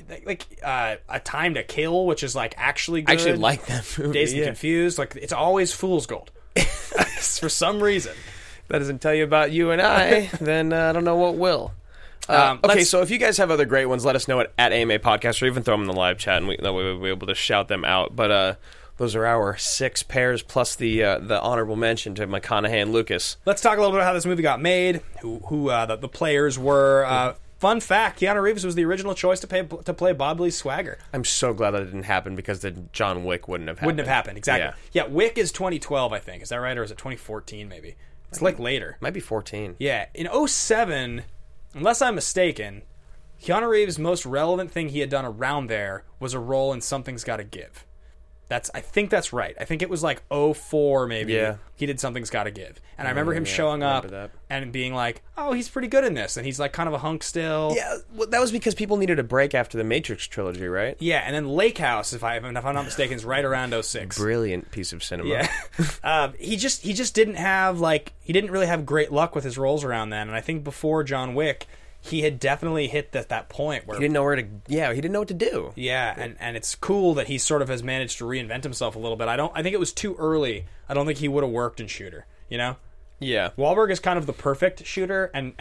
A Time to Kill, which is like actually good. I actually like that movie. Dazed and Confused. Like it's always Fool's Gold. For some reason. That doesn't tell you about you and I, then I don't know what will. Okay, so if you guys have other great ones, let us know at AMA Podcast, or even throw them in the live chat, and that way we'll be able to shout them out. But those are our 6 pairs, plus the honorable mention to McConaughey and Lucas. Let's talk a little bit about how this movie got made, who the players were. Fun fact, Keanu Reeves was the original choice to play Bob Lee Swagger. I'm so glad that didn't happen, because then John Wick wouldn't have happened. Exactly. Yeah, Wick is 2012, I think. Is that right? Or is it 2014, maybe? It's like later. Might be 14. Yeah. In 2007, unless I'm mistaken, Keanu Reeves' most relevant thing he had done around there was a role in Something's Gotta Give. I think that's right. I think it was like 2004 maybe. Yeah. He did Something's Gotta Give. And I remember him showing up and being like, oh, he's pretty good in this. And he's like kind of a hunk still. Yeah, well, that was because people needed a break after the Matrix trilogy, right? Yeah, and then Lake House, if I'm not mistaken, is right around 2006. Brilliant piece of cinema. Yeah. He just didn't have he didn't really have great luck with his roles around then. And I think before John Wick, he had definitely hit that point where he didn't know he didn't know what to do. Yeah, and it's cool that he sort of has managed to reinvent himself a little bit. I think it was too early. I don't think he would have worked in Shooter, you know? Yeah. Wahlberg is kind of the perfect Shooter, and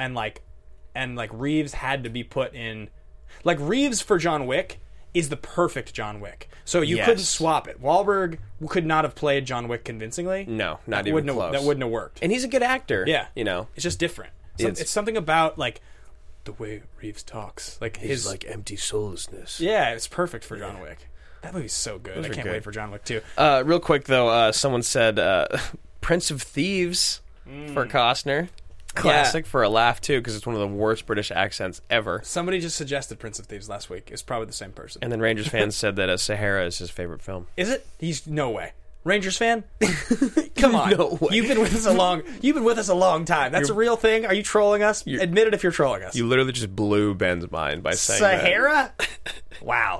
Reeves had to be put in. Like Reeves for John Wick is the perfect John Wick. So you couldn't swap it. Wahlberg could not have played John Wick convincingly. No, not even close. That wouldn't have worked. And he's a good actor. Yeah. You know. It's just different. It's something about like the way Reeves talks, like his like empty soullessness. Yeah, it's perfect for John Wick. That movie's so good. I can't wait for John Wick 2. Real quick though, someone said Prince of Thieves for Costner. Classic for a laugh too, because it's one of the worst British accents ever. Somebody just suggested Prince of Thieves last week. It's probably the same person. And then Rangers fans said that Sahara is his favorite film. Is it? No way. Rangers fan? Come on. No way. You've been with us a long time. That's a real thing. Are you trolling us? Admit it if you're trolling us. You literally just blew Ben's mind by saying Sahara? Wow.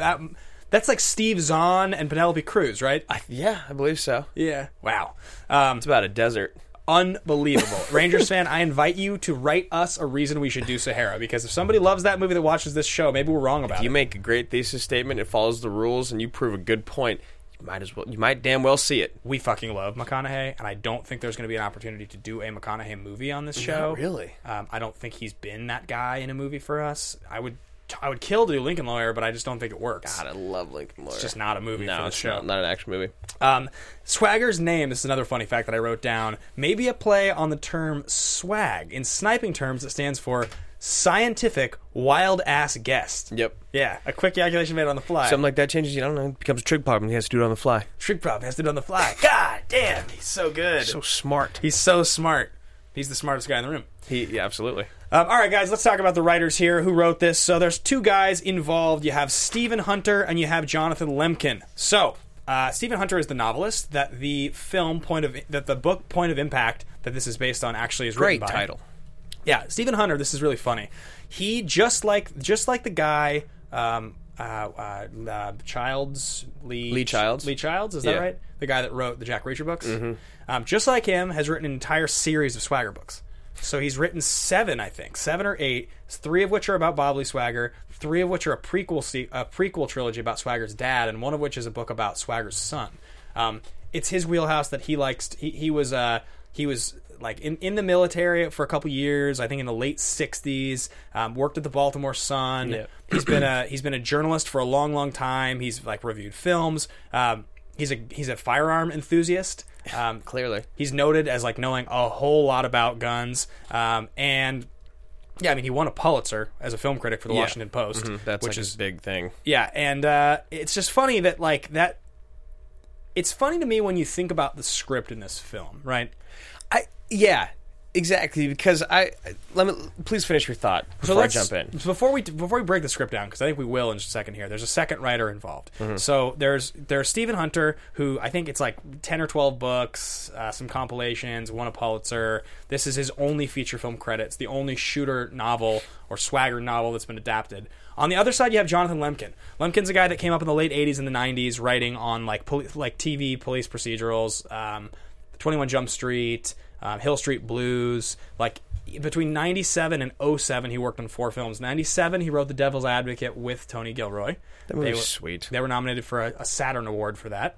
That's like Steve Zahn and Penelope Cruz, right? Yeah, I believe so. Yeah. Wow. It's about a desert. Unbelievable. Rangers fan, I invite you to write us a reason we should do Sahara, because if somebody loves that movie that watches this show, maybe we're wrong about it. If you make a great thesis statement, it follows the rules, and you prove a good point, you might damn well see it. We fucking love McConaughey, and I don't think there's going to be an opportunity to do a McConaughey movie on this show. Not really. I don't think he's been that guy in a movie for us. I would kill to do Lincoln Lawyer, but I just don't think it works. God, I love Lincoln Lawyer. It's just not a movie for the show. Not an action movie. Swagger's name, this is another funny fact that I wrote down, may be a play on the term swag. In sniping terms, it stands for scientific wild-ass guest. Yep. Yeah, a quick calculation made on the fly. Something like that changes, it becomes a trig problem. He has to do it on the fly. Trig problem, he has to do it on the fly. God damn, he's so good. So smart. He's so smart. He's the smartest guy in the room. Yeah, absolutely. All right, guys, let's talk about the writers here who wrote this. So there's 2 guys involved. You have Stephen Hunter and you have Jonathan Lemkin. So Stephen Hunter is the novelist that the book Point of Impact that this is based on actually is written by. Great title. Yeah, Stephen Hunter. This is really funny. He just like the guy, Lee Childs. Lee Childs, is that right? The guy that wrote the Jack Reacher books. Mm-hmm. Just like him, has written an entire series of Swagger books. So he's written 7 or 8, 3 of which are about Bob Lee Swagger, 3 of which are a prequel trilogy about Swagger's dad, and 1 of which is a book about Swagger's son. It's his wheelhouse that he likes. He was like in the military for a couple years. I think in the late '60s. Worked at the Baltimore Sun. Yep. He's been a journalist for a long time. He's like reviewed films. He's a firearm enthusiast. Clearly, he's noted as like knowing a whole lot about guns. And yeah, I mean, he won a Pulitzer as a film critic for the Washington Post, that's which like is a big thing. Yeah, and it's just funny that like that. It's funny to me when you think about the script in this film, right? Yeah, exactly. Because please finish your thought before I jump in. Before we break the script down, because I think we will in just a second here. There's a second writer involved. Mm-hmm. So there's Stephen Hunter, who I think it's like 10 or 12 books, some compilations, won a Pulitzer. This is his only feature film credit. It's the only shooter novel or Swagger novel that's been adapted. On the other side, you have Jonathan Lemkin. Lemkin's a guy that came up in the late 80s and the 90s writing on like TV police procedurals, 21 Jump Street, Hill Street Blues. Like between 97 and 07, he worked on 4 films. 97, he wrote The Devil's Advocate with Tony Gilroy. That movie's sweet. They were nominated for a Saturn Award for that.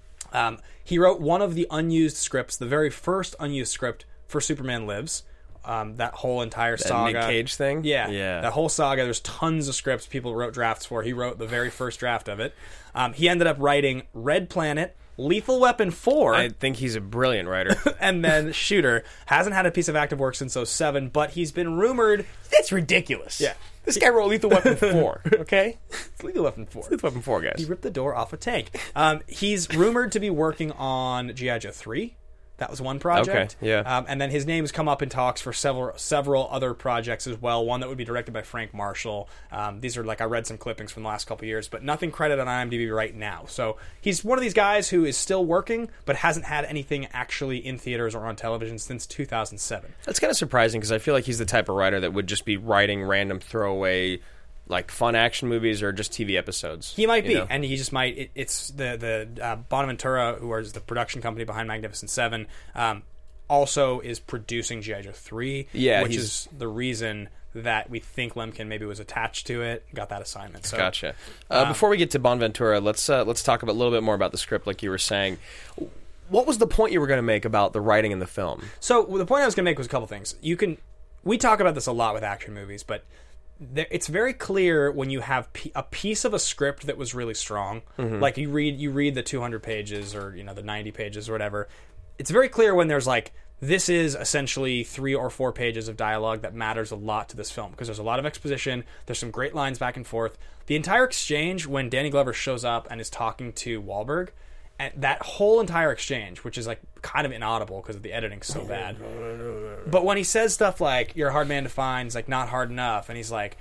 He wrote one of the unused scripts, the very first unused script for Superman Lives. That whole entire saga. Nick Cage thing? Yeah. That whole saga, there's tons of scripts people wrote drafts for. He wrote the very first draft of it. He ended up writing Red Planet, Lethal Weapon 4. I think he's a brilliant writer. And then Shooter. Hasn't had a piece of active work since 07, but he's been rumored... That's ridiculous. Yeah. This guy wrote Lethal Weapon 4, okay? It's Lethal Weapon 4. It's Lethal Weapon 4, guys. He ripped the door off a tank. He's rumored to be working on G.I. Joe 3. That was one project. Okay, yeah. And then his name's come up in talks for several other projects as well. One that would be directed by Frank Marshall. These are like, I read some clippings from the last couple of years, but nothing credited on IMDb right now. So he's one of these guys who is still working, but hasn't had anything actually in theaters or on television since 2007. That's kind of surprising because I feel like he's the type of writer that would just be writing random throwaway, like fun action movies or just TV episodes. He might be, and he just might. It's the Bonaventura, who is the production company behind Magnificent Seven, also is producing G.I. Joe 3, which is the reason that we think Lemkin maybe was attached to it, got that assignment. So, gotcha. Before we get to Bonaventura, let's talk a little bit more about the script, like you were saying. What was the point you were going to make about the writing in the film? So the point I was going to make was a couple things. We talk about this a lot with action movies, but it's very clear when you have a piece of a script that was really strong, like you read the 200 pages or the 90 pages or whatever. It's very clear when there's like, this is essentially 3 or 4 pages of dialogue that matters a lot to this film because there's a lot of exposition. There's some great lines back and forth. The entire exchange when Danny Glover shows up and is talking to Wahlberg, and that whole entire exchange, which is like kind of inaudible because the editing's so bad. But when he says stuff like, you're a hard man to find, it's like not hard enough. And he's like,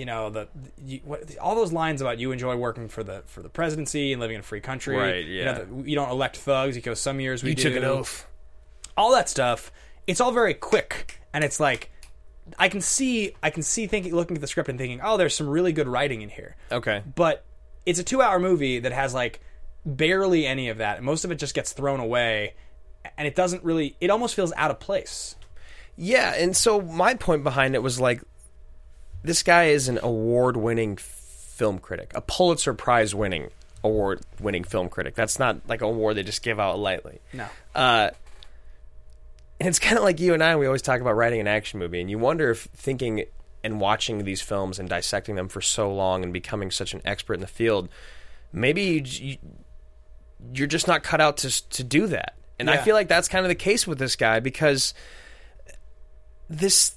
all those lines about you enjoy working for the presidency and living in a free country. Right, yeah. You don't elect thugs. He goes, some years we do. You took an oath. All that stuff. It's all very quick. And it's like, I can see looking at the script and thinking, oh, there's some really good writing in here. Okay. But it's a 2-hour movie that has like, barely any of that. Most of it just gets thrown away, and it doesn't really... It almost feels out of place. Yeah, and so my point behind it was like, this guy is an award-winning film critic, a Pulitzer Prize-winning award-winning film critic. That's not like an award they just give out lightly. No. And it's kind of like you and I, we always talk about writing an action movie, and you wonder if thinking and watching these films and dissecting them for so long and becoming such an expert in the field, maybe you're just not cut out to do that. And I feel like that's kind of the case with this guy because this...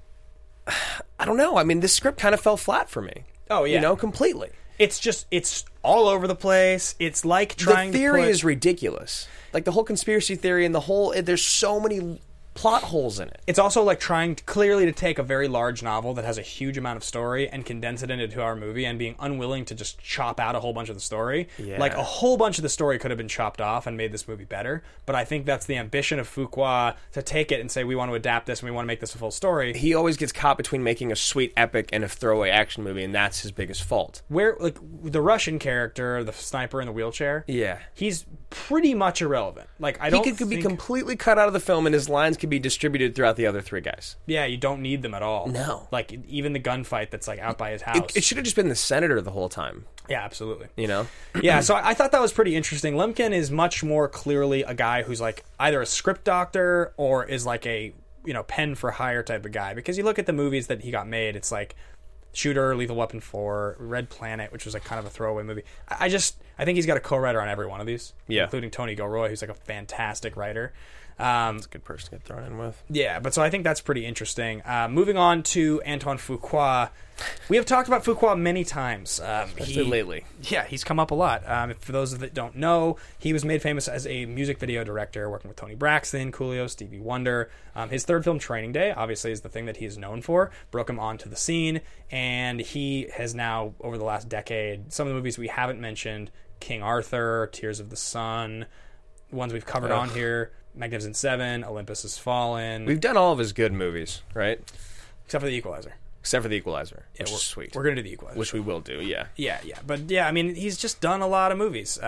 I don't know. I mean, this script kind of fell flat for me. Oh, yeah. Completely. It's all over the place. It's like trying to... The theory is ridiculous. Like, the whole conspiracy theory and the whole... There's so many plot holes in it. It's also like trying clearly to take a very large novel that has a huge amount of story and condense it into a 2-hour movie, and being unwilling to just chop out a whole bunch of the story. Yeah. Like, a whole bunch of the story could have been chopped off and made this movie better, but I think that's the ambition of Fuqua, to take it and say, we want to adapt this and we want to make this a full story. He always gets caught between making a sweet epic and a throwaway action movie, and that's his biggest fault. Where, like, the Russian character, the sniper in the wheelchair, Yeah. he's pretty much irrelevant. Like, I He don't could be think- completely cut out of the film, and his lines could be distributed throughout the other 3 guys. Yeah, you don't need them at all. No. Like, even the gunfight that's, like, out by his house. It should have just been the senator the whole time, Yeah, absolutely. you know? Yeah, so I thought that was pretty interesting. Lemkin is much more clearly a guy who's, like, either a script doctor or is, like, a, pen for hire type of guy. Because you look at the movies that he got made, it's like Shooter, Lethal Weapon 4, Red Planet, which was like kind of a throwaway movie. I think he's got a co-writer on every one of these, including Tony Gilroy, who's like a fantastic writer. It's a good person to get thrown in with. Yeah, but so I think that's pretty interesting. Moving on to Antoine Fuqua. We have talked about Fuqua many times. Especially lately. Yeah, he's come up a lot. For those that don't know, he was made famous as a music video director, working with Tony Braxton, Coolio, Stevie Wonder. His third film, Training Day, obviously is the thing that he is known for, broke him onto the scene, and he has now, over the last decade, some of the movies we haven't mentioned, King Arthur, Tears of the Sun, ones we've covered on here, Magnificent Seven, Olympus Has Fallen. We've done all of his good movies, right? Except for The Equalizer. Except for The Equalizer, which Yeah, is sweet. We're going to do The Equalizer. Which we will do, yeah. Yeah. But yeah, I mean, he's just done a lot of movies.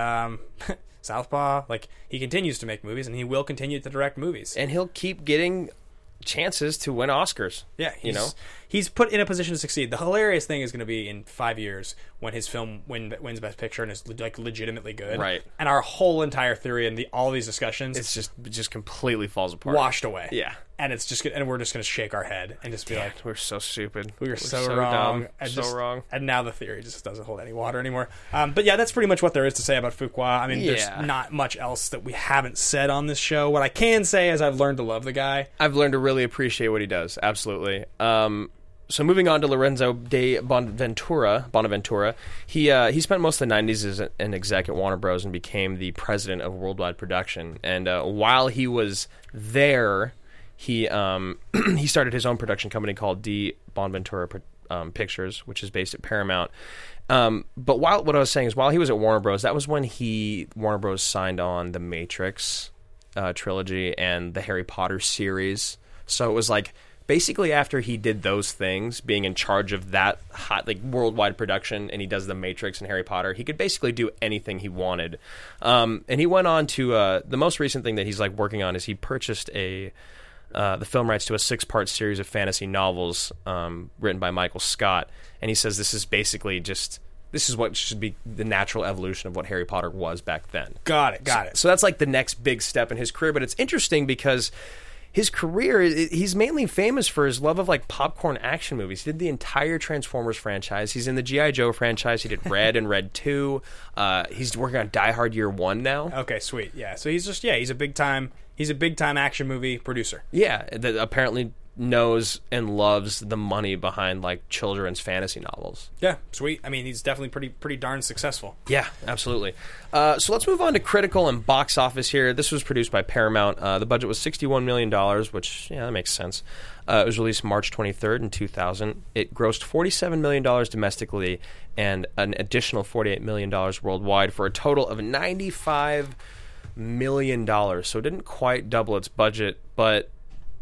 Southpaw, like, he continues to make movies, and he will continue to direct movies. And he'll keep getting chances to win Oscars. Yeah, he's put in a position to succeed. The hilarious thing is going to be in 5 years when his film wins Best Picture and is like legitimately good. Right. And our whole entire theory and all these discussions, It just completely falls apart. washed away. Yeah. And it's just and we're just going to shake our head and just be like, We're so stupid. we were so Dumb. wrong. And So wrong. And now the theory just doesn't hold any water anymore. But yeah, that's pretty much what there is to say about Fuqua. I mean, Yeah. there's not much else that we haven't said on this show. What I can say is I've learned to love the guy. I've learned to really appreciate what he does. Absolutely. So moving on to Lorenzo de Bonaventura, he spent most of the 90s as an exec at Warner Bros. And became the president of Worldwide Production. And while he was there, he started his own production company called De Bonaventura Pictures, which is based at Paramount. But what I was saying is, while he was at Warner Bros., that was when Warner Bros. Signed on the Matrix trilogy and the Harry Potter series. So it was like, basically after he did those things, being in charge of that hot, like, worldwide production, and he does the Matrix and Harry Potter, he could basically do anything he wanted. And he went on to the most recent thing that he's like working on is he purchased the film rights to a 6-part series of fantasy novels written by Michael Scott, and he says this is basically this is what should be the natural evolution of what Harry Potter was back then. Got it. So that's like the next big step in his career, but it's interesting because his career, he's mainly famous for his love of like popcorn action movies. He did the entire Transformers franchise. He's in the G.I. Joe franchise. He did Red and Red 2. He's working on Die Hard Year 1 now. Okay, sweet. Yeah, so he's a big time action movie producer. Yeah, that apparently knows and loves the money behind like children's fantasy novels. Yeah, sweet. I mean, he's definitely pretty darn successful. Yeah, absolutely. So let's move on to critical and box office here. This was produced by Paramount. The budget was $61 million, which, yeah, that makes sense. It was released March 23rd in 2000. It grossed $47 million domestically and an additional $48 million worldwide for a total of $95 million. So it didn't quite double its budget, but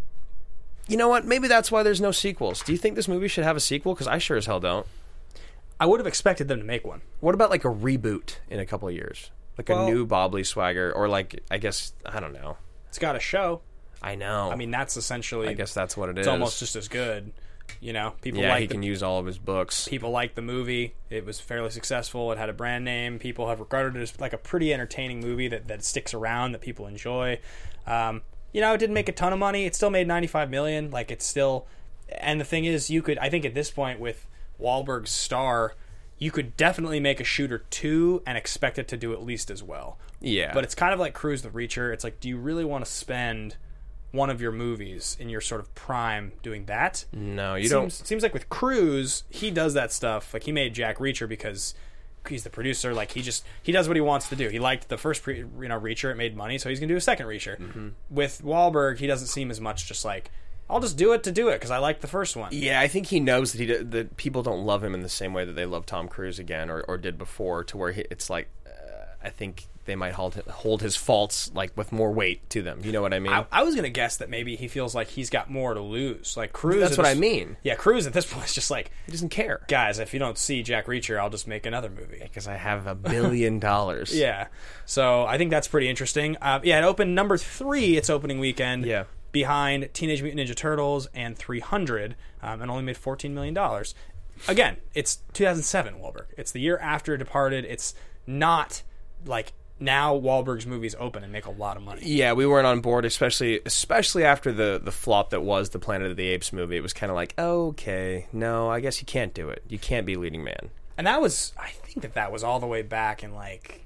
you know what? Maybe that's why there's no sequels. Do you think this movie should have a sequel? Because I sure as hell don't. I would have expected them to make one. What about like a reboot in a couple of years? Like a new Bobley Swagger, or like, I guess, I don't know. It's got a show. I know. I mean, that's essentially... I guess that's what it is. It's almost just as good. You know, he can use all of his books. People like the movie. It was fairly successful. It had a brand name. People have regarded it as like a pretty entertaining movie that sticks around, that people enjoy. You know, it didn't make a ton of money. It still made $95 million. Like, it's still... And the thing is, I think at this point with Wahlberg's star, you could definitely make a Shooter 2 and expect it to do at least as well. Yeah. But it's kind of like Cruise the Reacher. It's like, do you really want to spend one of your movies in your sort of prime doing that? No, you don't. Seems like with Cruise, he does that stuff. Like, he made Jack Reacher because he's the producer. Like he does what he wants to do. He liked the first Reacher, it made money, so he's gonna do a second Reacher. Mm-hmm. With Wahlberg, he doesn't seem as much just like, I'll just do it to do it because I like the first one. Yeah, I think he knows that that people don't love him in the same way that they love Tom Cruise again or did before, to where it's like, I think they might hold his faults like with more weight to them. You know what I mean? I was gonna guess that maybe he feels like he's got more to lose. Like Cruise. That's what I mean. Yeah, Cruise at this point is just like, he doesn't care. Guys, if you don't see Jack Reacher, I'll just make another movie because I have $1 billion. Yeah, so I think that's pretty interesting. It opened number 3 its opening weekend. Yeah. Behind Teenage Mutant Ninja Turtles and 300, and only made $14 million. Again, it's 2007, Wahlberg. It's the year after Departed. It's not like now Wahlberg's movies open and make a lot of money. Yeah, we weren't on board, especially after the flop that was the Planet of the Apes movie. It was kind of like, okay, no, I guess you can't do it. You can't be leading man. And that was, I think that was all the way back in like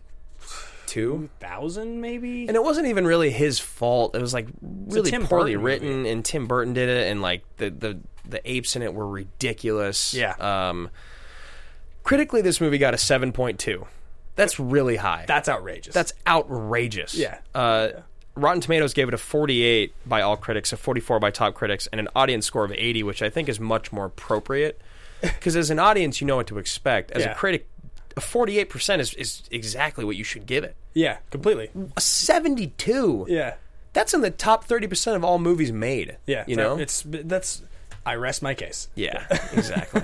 2000 maybe, and it wasn't even really his fault. It was like really poorly written, and Tim Burton did it, and like the apes in it were ridiculous. Yeah. Critically, this movie got a 7.2. That's really high. That's outrageous. That's outrageous. Yeah. Rotten Tomatoes gave it a 48 by all critics, a 44 by top critics, and an audience score of 80, which I think is much more appropriate. Because as an audience, you know what to expect. As a critic, a 48% is exactly what you should give it. Yeah, completely. A 72. Yeah. That's in the top 30% of all movies made. Yeah. You know? I rest my case. Yeah, exactly.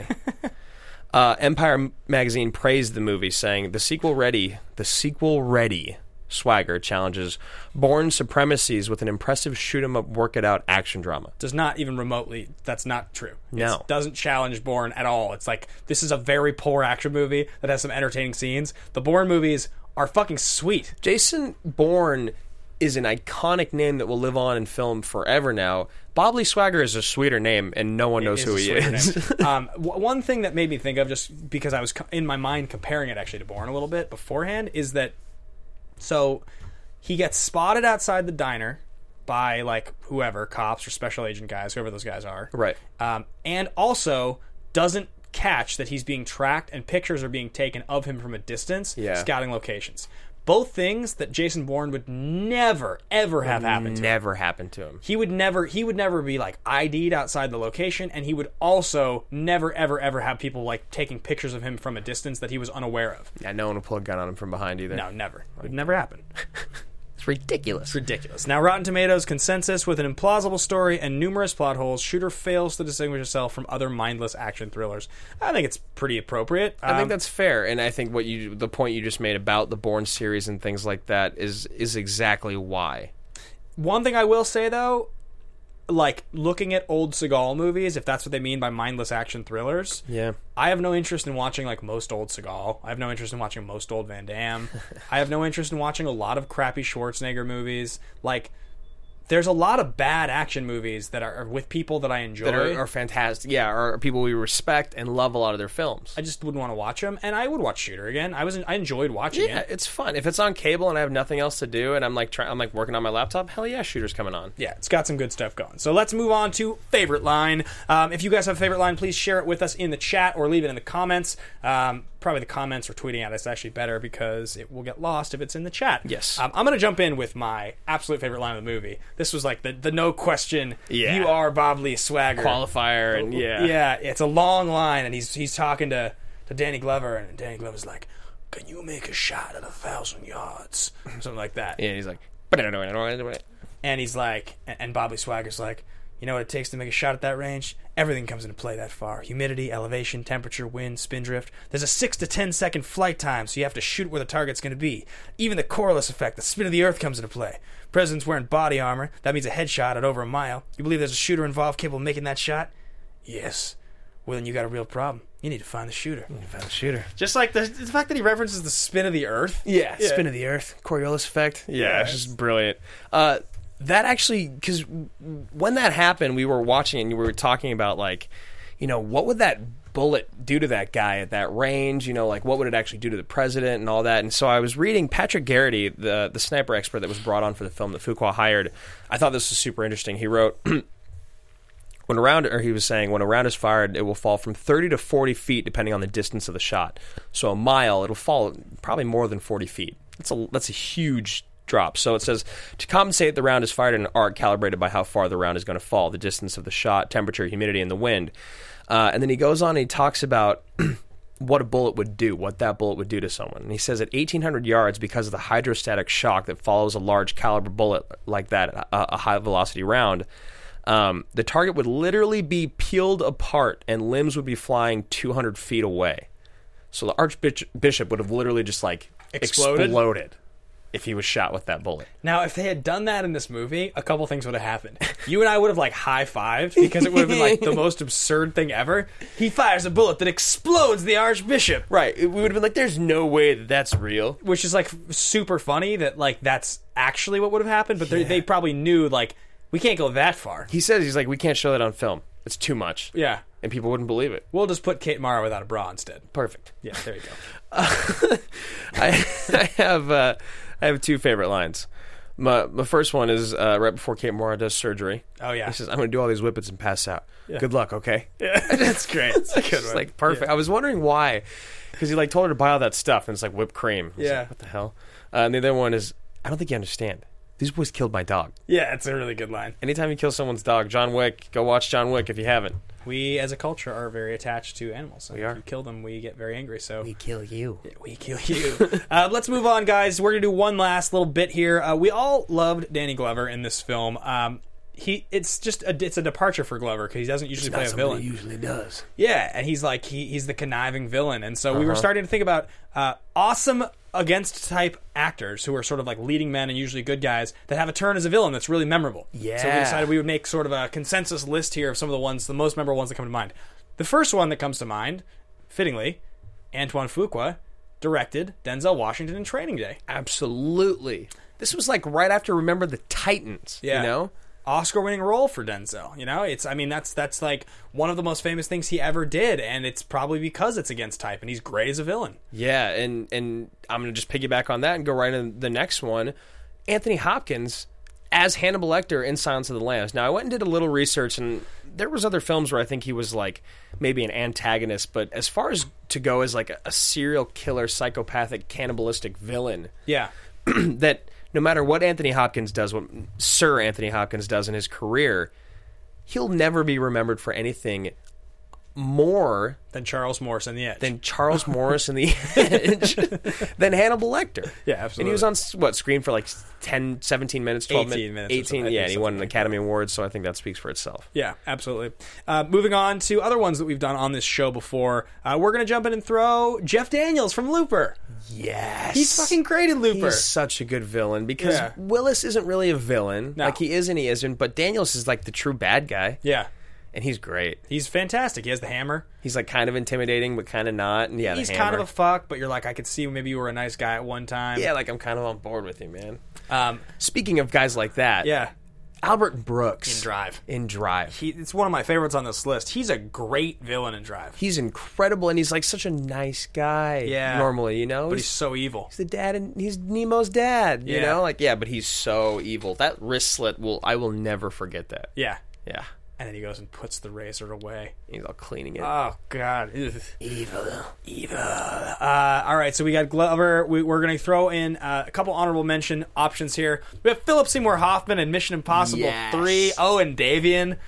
Empire magazine praised the movie, saying the sequel ready swagger challenges Bourne supremacies with an impressive shoot 'em up, work it out action drama. Does not even remotely. That's not true. No. It doesn't challenge Bourne at all. It's like, this is a very poor action movie that has some entertaining scenes. The Bourne movies are fucking sweet. Jason Bourne is an iconic name that will live on in film forever now. Bob Lee Swagger is a sweeter name, and no one knows who he is. One thing that made me think of, just because I was in my mind comparing it actually to Bourne a little bit beforehand, is that so he gets spotted outside the diner by like whoever, cops or special agent guys, whoever those guys are. Right. And also doesn't catch that he's being tracked and pictures are being taken of him from a distance, scouting locations. Both things that Jason Bourne would never, ever have happened to him. Never happened to him. He would never be like ID'd outside the location, and he would also never, ever, ever have people like taking pictures of him from a distance that he was unaware of. Yeah, no one would pull a gun on him from behind either. No, never. It would never happen. It's ridiculous. It's ridiculous. Now, Rotten Tomatoes consensus: with an implausible story and numerous plot holes, Shooter fails to distinguish itself from other mindless action thrillers. I think it's pretty appropriate. I think that's fair, and I think the point you just made about the Bourne series and things like that is exactly why. One thing I will say though, like looking at old Seagal movies, if that's what they mean by mindless action thrillers, I have no interest in watching like most old Seagal. I have no interest in watching most old Van Damme. I have no interest in watching a lot of crappy Schwarzenegger movies. Like, there's a lot of bad action movies that are with people that I enjoy. That are fantastic. Yeah, are people we respect and love a lot of their films. I just wouldn't want to watch them, and I would watch Shooter again. I enjoyed watching it. Yeah, it's fun. If it's on cable and I have nothing else to do and I'm like working on my laptop, hell yeah, Shooter's coming on. Yeah, it's got some good stuff going. So let's move on to Favorite Line. If you guys have a favorite line, please share it with us in the chat or leave it in the comments. Probably the comments or tweeting at us is actually better because it will get lost if it's in the chat. Yes. I'm going to jump in with my absolute favorite line of the movie. This was like the no question, you are Bob Lee Swagger qualifier, and yeah, it's a long line, and he's talking to Danny Glover, and Danny Glover's like, "Can you make a shot at 1,000 yards?" Something like that. Yeah, he's like, and he's like, and Bob Lee Swagger's like, "You know what it takes to make a shot at that range? Everything comes into play that far. Humidity, elevation, temperature, wind, spin drift. There's a 6 to 10 second flight time, so you have to shoot where the target's going to be. Even the Corliss effect, the spin of the earth, comes into play. President's wearing body armor. That means a headshot at over a mile. You believe there's a shooter involved capable of making that shot? Yes. Well, then you got a real problem. You need to find the shooter." Just like the fact that he references the spin of the earth. Yeah, spin of the earth, Coriolis effect. Yeah, it's just brilliant. That actually, because when that happened, we were watching and we were talking about, like, you know, what would that bullet do to that guy at that range? You know, like, what would it actually do to the president and all that? And so I was reading Patrick Garrity, the sniper expert that was brought on for the film that Fuqua hired. I thought this was super interesting. He wrote, When he was saying when a round is fired, it will fall from 30 to 40 feet depending on the distance of the shot. So a mile, it'll fall probably more than 40 feet. That's a huge drop. So it says, to compensate, the round is fired in an arc calibrated by how far the round is going to fall, the distance of the shot, temperature, humidity, and the wind. And then he goes on and he talks about what that bullet would do to someone. And he says at 1,800 yards, because of the hydrostatic shock that follows a large caliber bullet like that, a high-velocity round, the target would literally be peeled apart and limbs would be flying 200 feet away. So the Archbishop would have literally just exploded if he was shot with that bullet. Now, if they had done that in this movie, a couple things would have happened. You and I would have high-fived because it would have been the most absurd thing ever. He fires a bullet that explodes the Archbishop. Right. We would have been like, there's no way that's real. Which is super funny that that's actually what would have happened, but they probably knew we can't go that far. He says, he's like, we can't show that on film. It's too much. Yeah. And people wouldn't believe it. We'll just put Kate Mara without a bra instead. Perfect. Yeah, there you go. I have two favorite lines. My first one is right before Kate Mara does surgery. Oh, yeah. He says, I'm going to do all these whippets and pass out. Yeah. Good luck, okay? Yeah, that's great. It's a good one. It's perfect. Yeah. I was wondering why. Because he told her to buy all that stuff, and it's whipped cream. Yeah. What the hell? And the other one is, I don't think you understand. These boys killed my dog. Yeah, it's a really good line. Anytime you kill someone's dog, John Wick, go watch John Wick if you haven't. We, as a culture, are very attached to animals. We are. If you kill them, we get very angry. So we kill you. Yeah, we kill you. Let's move on, guys. We're going to do one last little bit here. We all loved Danny Glover in this film. It's a departure for Glover because he doesn't usually play a villain. He usually does. Yeah, and he's he's the conniving villain. And so we were starting to think about awesome against type actors who are sort of leading men and usually good guys that have a turn as a villain that's really memorable. Yeah. So we decided we would make sort of a consensus list here of some of the most memorable ones that come to mind. The first one that comes to mind, fittingly, Antoine Fuqua directed Denzel Washington in Training Day. Absolutely. This was right after Remember the Titans, yeah. You know? Oscar-winning role for Denzel. That's one of the most famous things he ever did, and it's probably because it's against type, and he's great as a villain. Yeah, and I'm going to just piggyback on that and go right into the next one. Anthony Hopkins as Hannibal Lecter in Silence of the Lambs. Now, I went and did a little research, and there was other films where I think he was maybe an antagonist, but as far as to go as a serial killer, psychopathic, cannibalistic villain, yeah, that no matter what Anthony Hopkins does, what Sir Anthony Hopkins does in his career, he'll never be remembered for anything more than Charles Morris in The Edge. Than Charles Morris in The Edge. Than Hannibal Lecter. Yeah, absolutely. And he was on, screen for 10, 17 minutes, 12 18 minutes. 18, yeah, and he won an Academy Award, so I think that speaks for itself. Yeah, absolutely. Moving on to other ones that we've done on this show before, we're going to jump in and throw Jeff Daniels from Looper. Yes. He's fucking great in Looper. He's such a good villain, because Willis isn't really a villain. No. He is and he isn't, but Daniels is the true bad guy. Yeah. And he's great. He's fantastic. He has the hammer. He's kind of intimidating, but kind of not. And he's kind of a fuck, but you're I could see maybe you were a nice guy at one time. Yeah, I'm kind of on board with you, man. Speaking of guys like that, yeah, Albert Brooks in Drive. It's one of my favorites on this list. He's a great villain in Drive. He's incredible, and he's such a nice guy. Yeah, normally, but he's so evil. He's the dad, and he's Nemo's dad. You know, but he's so evil. That wrist slit I will never forget that. Yeah, yeah. And then he goes and puts the razor away. He's all cleaning it. Oh, God. Evil. All right, so we got Glover. We're going to throw in a couple honorable mention options here. We have Philip Seymour Hoffman in Mission Impossible 3. Owen Davian.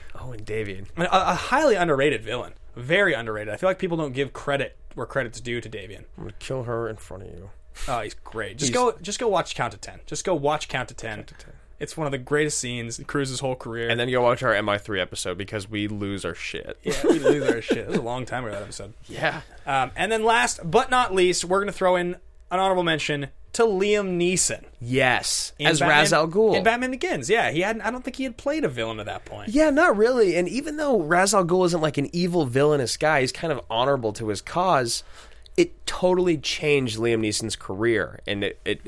A highly underrated villain. Very underrated. I feel like people don't give credit where credit's due to Davian. I'm going to kill her in front of you. Oh, he's great. Just go watch Count to 10. Just go watch Count to 10. It's one of the greatest scenes in Cruise's whole career. And then go watch our MI3 episode because we lose our shit. Yeah, we lose our shit. It was a long time ago, that episode. Yeah. And then last but not least, we're going to throw in an honorable mention to Liam Neeson. Yes. As Ra's al Ghul. In Batman Begins, yeah. I don't think he had played a villain at that point. Yeah, not really. And even though Ra's al Ghul isn't an evil villainous guy, he's kind of honorable to his cause, it totally changed Liam Neeson's career. And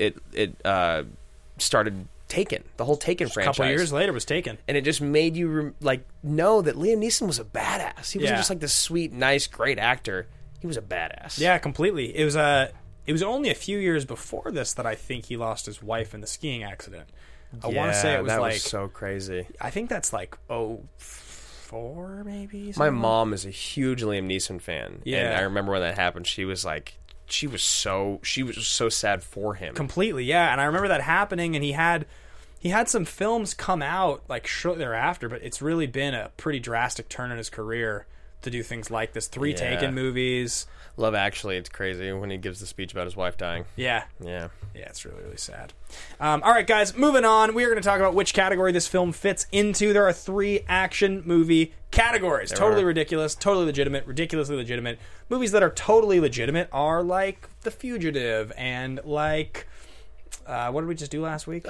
it started Taken. The whole Taken franchise. A couple years later was Taken. And it just made you know that Liam Neeson was a badass. He wasn't just this sweet, nice, great actor. He was a badass. Yeah, completely. It was only a few years before this that I think he lost his wife in the skiing accident. I want to say it was that was so crazy. I think that's 4, maybe. My something. mom is a huge Liam Neeson fan. Yeah. And I remember when that happened, she was so sad for him. Completely, yeah. And I remember that happening, and he had some films come out like shortly thereafter, but it's really been a pretty drastic turn in his career to do things like this. 3 Taken movies. Love Actually, it's crazy when he gives the speech about his wife dying. Yeah. Yeah. Yeah, it's really, really sad. All right, guys, moving on. We are going to talk about which category this film fits into. There are 3 action movie categories. Totally ridiculous, totally legitimate, ridiculously legitimate. Movies that are totally legitimate are like The Fugitive and like... what did we just do last week?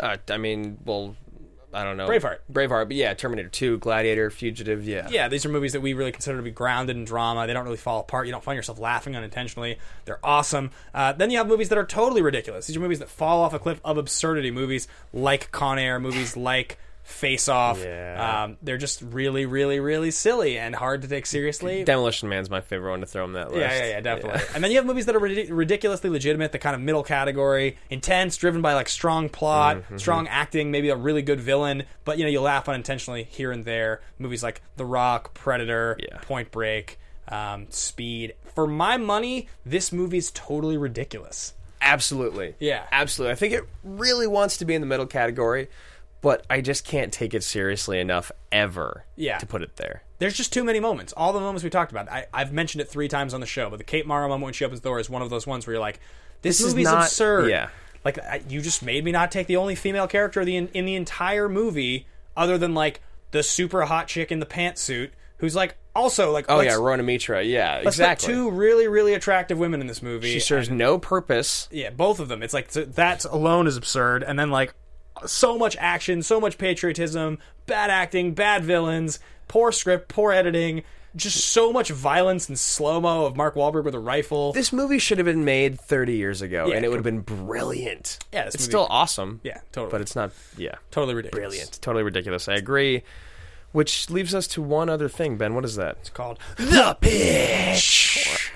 I don't know. Braveheart, but yeah, Terminator 2, Gladiator, Fugitive, yeah. Yeah, these are movies that we really consider to be grounded in drama. They don't really fall apart. You don't find yourself laughing unintentionally. They're awesome. Then you have movies that are totally ridiculous. These are movies that fall off a cliff of absurdity. Movies like Con Air, movies like Face Off. Yeah. They're just really, really, really silly and hard to take seriously. Demolition Man's my favorite one to throw on that list. Yeah, definitely. Yeah. And then you have movies that are ridiculously legitimate, the kind of middle category, intense, driven by like strong plot, strong acting, maybe a really good villain, but you laugh unintentionally here and there. Movies like The Rock, Predator, Point Break, Speed. For my money, this movie's totally ridiculous. Absolutely. Yeah. Absolutely. I think it really wants to be in the middle category, but I just can't take it seriously enough ever to put it there. There's just too many moments. All the moments we talked about. I've mentioned it 3 times on the show, but the Kate Mara moment when she opens the door is one of those ones where you're like, this movie's absurd. Yeah. Like, you just made me not take the only female character in the entire movie other than, like, the super hot chick in the pantsuit who's, like, also, like... Rona Mitra. Yeah, exactly. Put 2 really, really attractive women in this movie. She serves no purpose. Yeah, both of them. It's like, that alone is absurd. And then, like, so much action, so much patriotism, bad acting, bad villains, poor script, poor editing, just so much violence and slow-mo of Mark Wahlberg with a rifle. This movie should have been made 30 years ago, and it would have been brilliant. Yeah, it's still awesome. Yeah, totally. But it's not, totally ridiculous. Brilliant. Totally ridiculous. I agree. Which leaves us to one other thing, Ben. What is that? It's called The Pitch.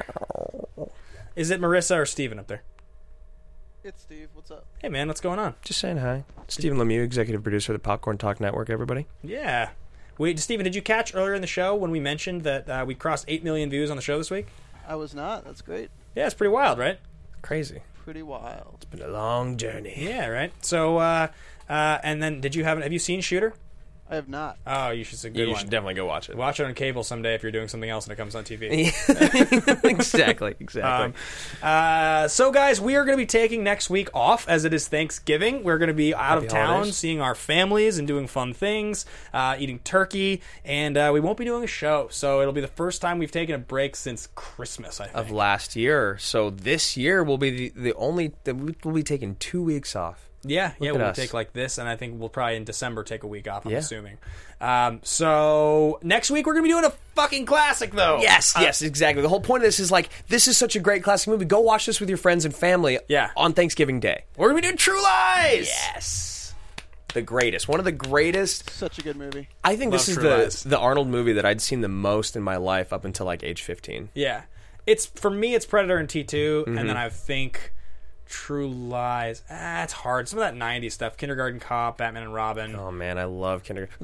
Is it Marissa or Steven up there? It's Steve. What's up? Hey, man, what's going on? Just saying hi. Stephen Lemieux, executive producer of the Popcorn Talk Network, everybody. Yeah. Steven, did you catch earlier in the show when we mentioned that we crossed 8 million views on the show this week? I was not. That's great. Yeah, it's pretty wild, right? Crazy. Pretty wild. It's been a long journey. Yeah, right? So, and then have you seen Shooter? I have not. Oh, you should. It's a good one. You should definitely go watch it. Watch it on cable someday if you're doing something else and it comes on TV. Exactly. So, guys, we are going to be taking next week off as it is Thanksgiving. We're going to be out of town, holidays. seeing our families and doing fun things, eating turkey, and we won't be doing a show. So it'll be the first time we've taken a break since Christmas, I think. Of last year. So this year will be the only that we'll be taking 2 weeks off. Yeah, we'll take like this, and I think we'll probably in December take a week off, I'm assuming. So next week we're going to be doing a fucking classic, though. Yes, exactly. The whole point of this is like, this is such a great classic movie. Go watch this with your friends and family on Thanksgiving Day. We're going to be doing True Lies! Yes. The greatest. One of the greatest. Such a good movie. I think this is the Arnold movie that I'd seen the most in my life up until like age 15. Yeah. For me, it's Predator and T2, and then I think... True Lies. It's hard. Some of that 90s stuff. Kindergarten Cop, Batman and Robin. Oh man, I love Kindergarten.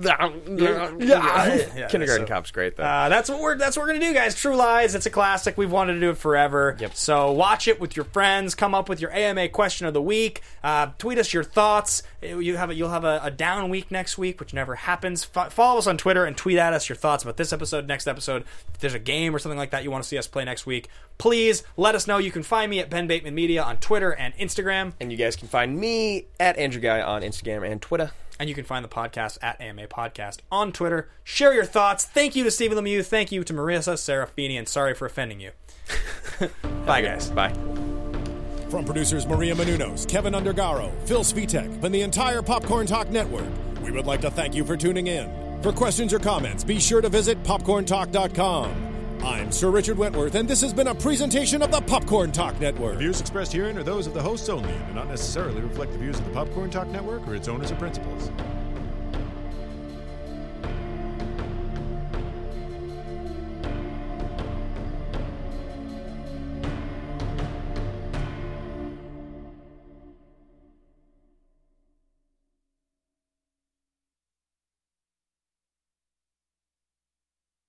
Kindergarten Cop's great though. That's what we're gonna do, guys. True Lies. It's a classic. We've wanted to do it forever. Yep. So watch it with your friends. Come up with your AMA question of the week. Tweet us your thoughts. You'll have a down week next week, which never happens. Follow us on Twitter and tweet at us your thoughts about this episode, next episode. If there's a game or something like that you want to see us play next week, please let us know. You can find me at Ben Bateman Media on Twitter and Instagram. And you guys can find me at Andrew Guy on Instagram and Twitter. And you can find the podcast at AMA Podcast on Twitter. Share your thoughts. Thank you to Stephen Lemieux. Thank you to Marissa Serafini. And sorry for offending you. Bye, guys. Bye. From producers Maria Menounos, Kevin Undergaro, Phil Svitek, and the entire Popcorn Talk Network, we would like to thank you for tuning in. For questions or comments, be sure to visit popcorntalk.com. I'm Sir Richard Wentworth, and this has been a presentation of the Popcorn Talk Network. The views expressed herein are those of the hosts only and do not necessarily reflect the views of the Popcorn Talk Network or its owners or principals.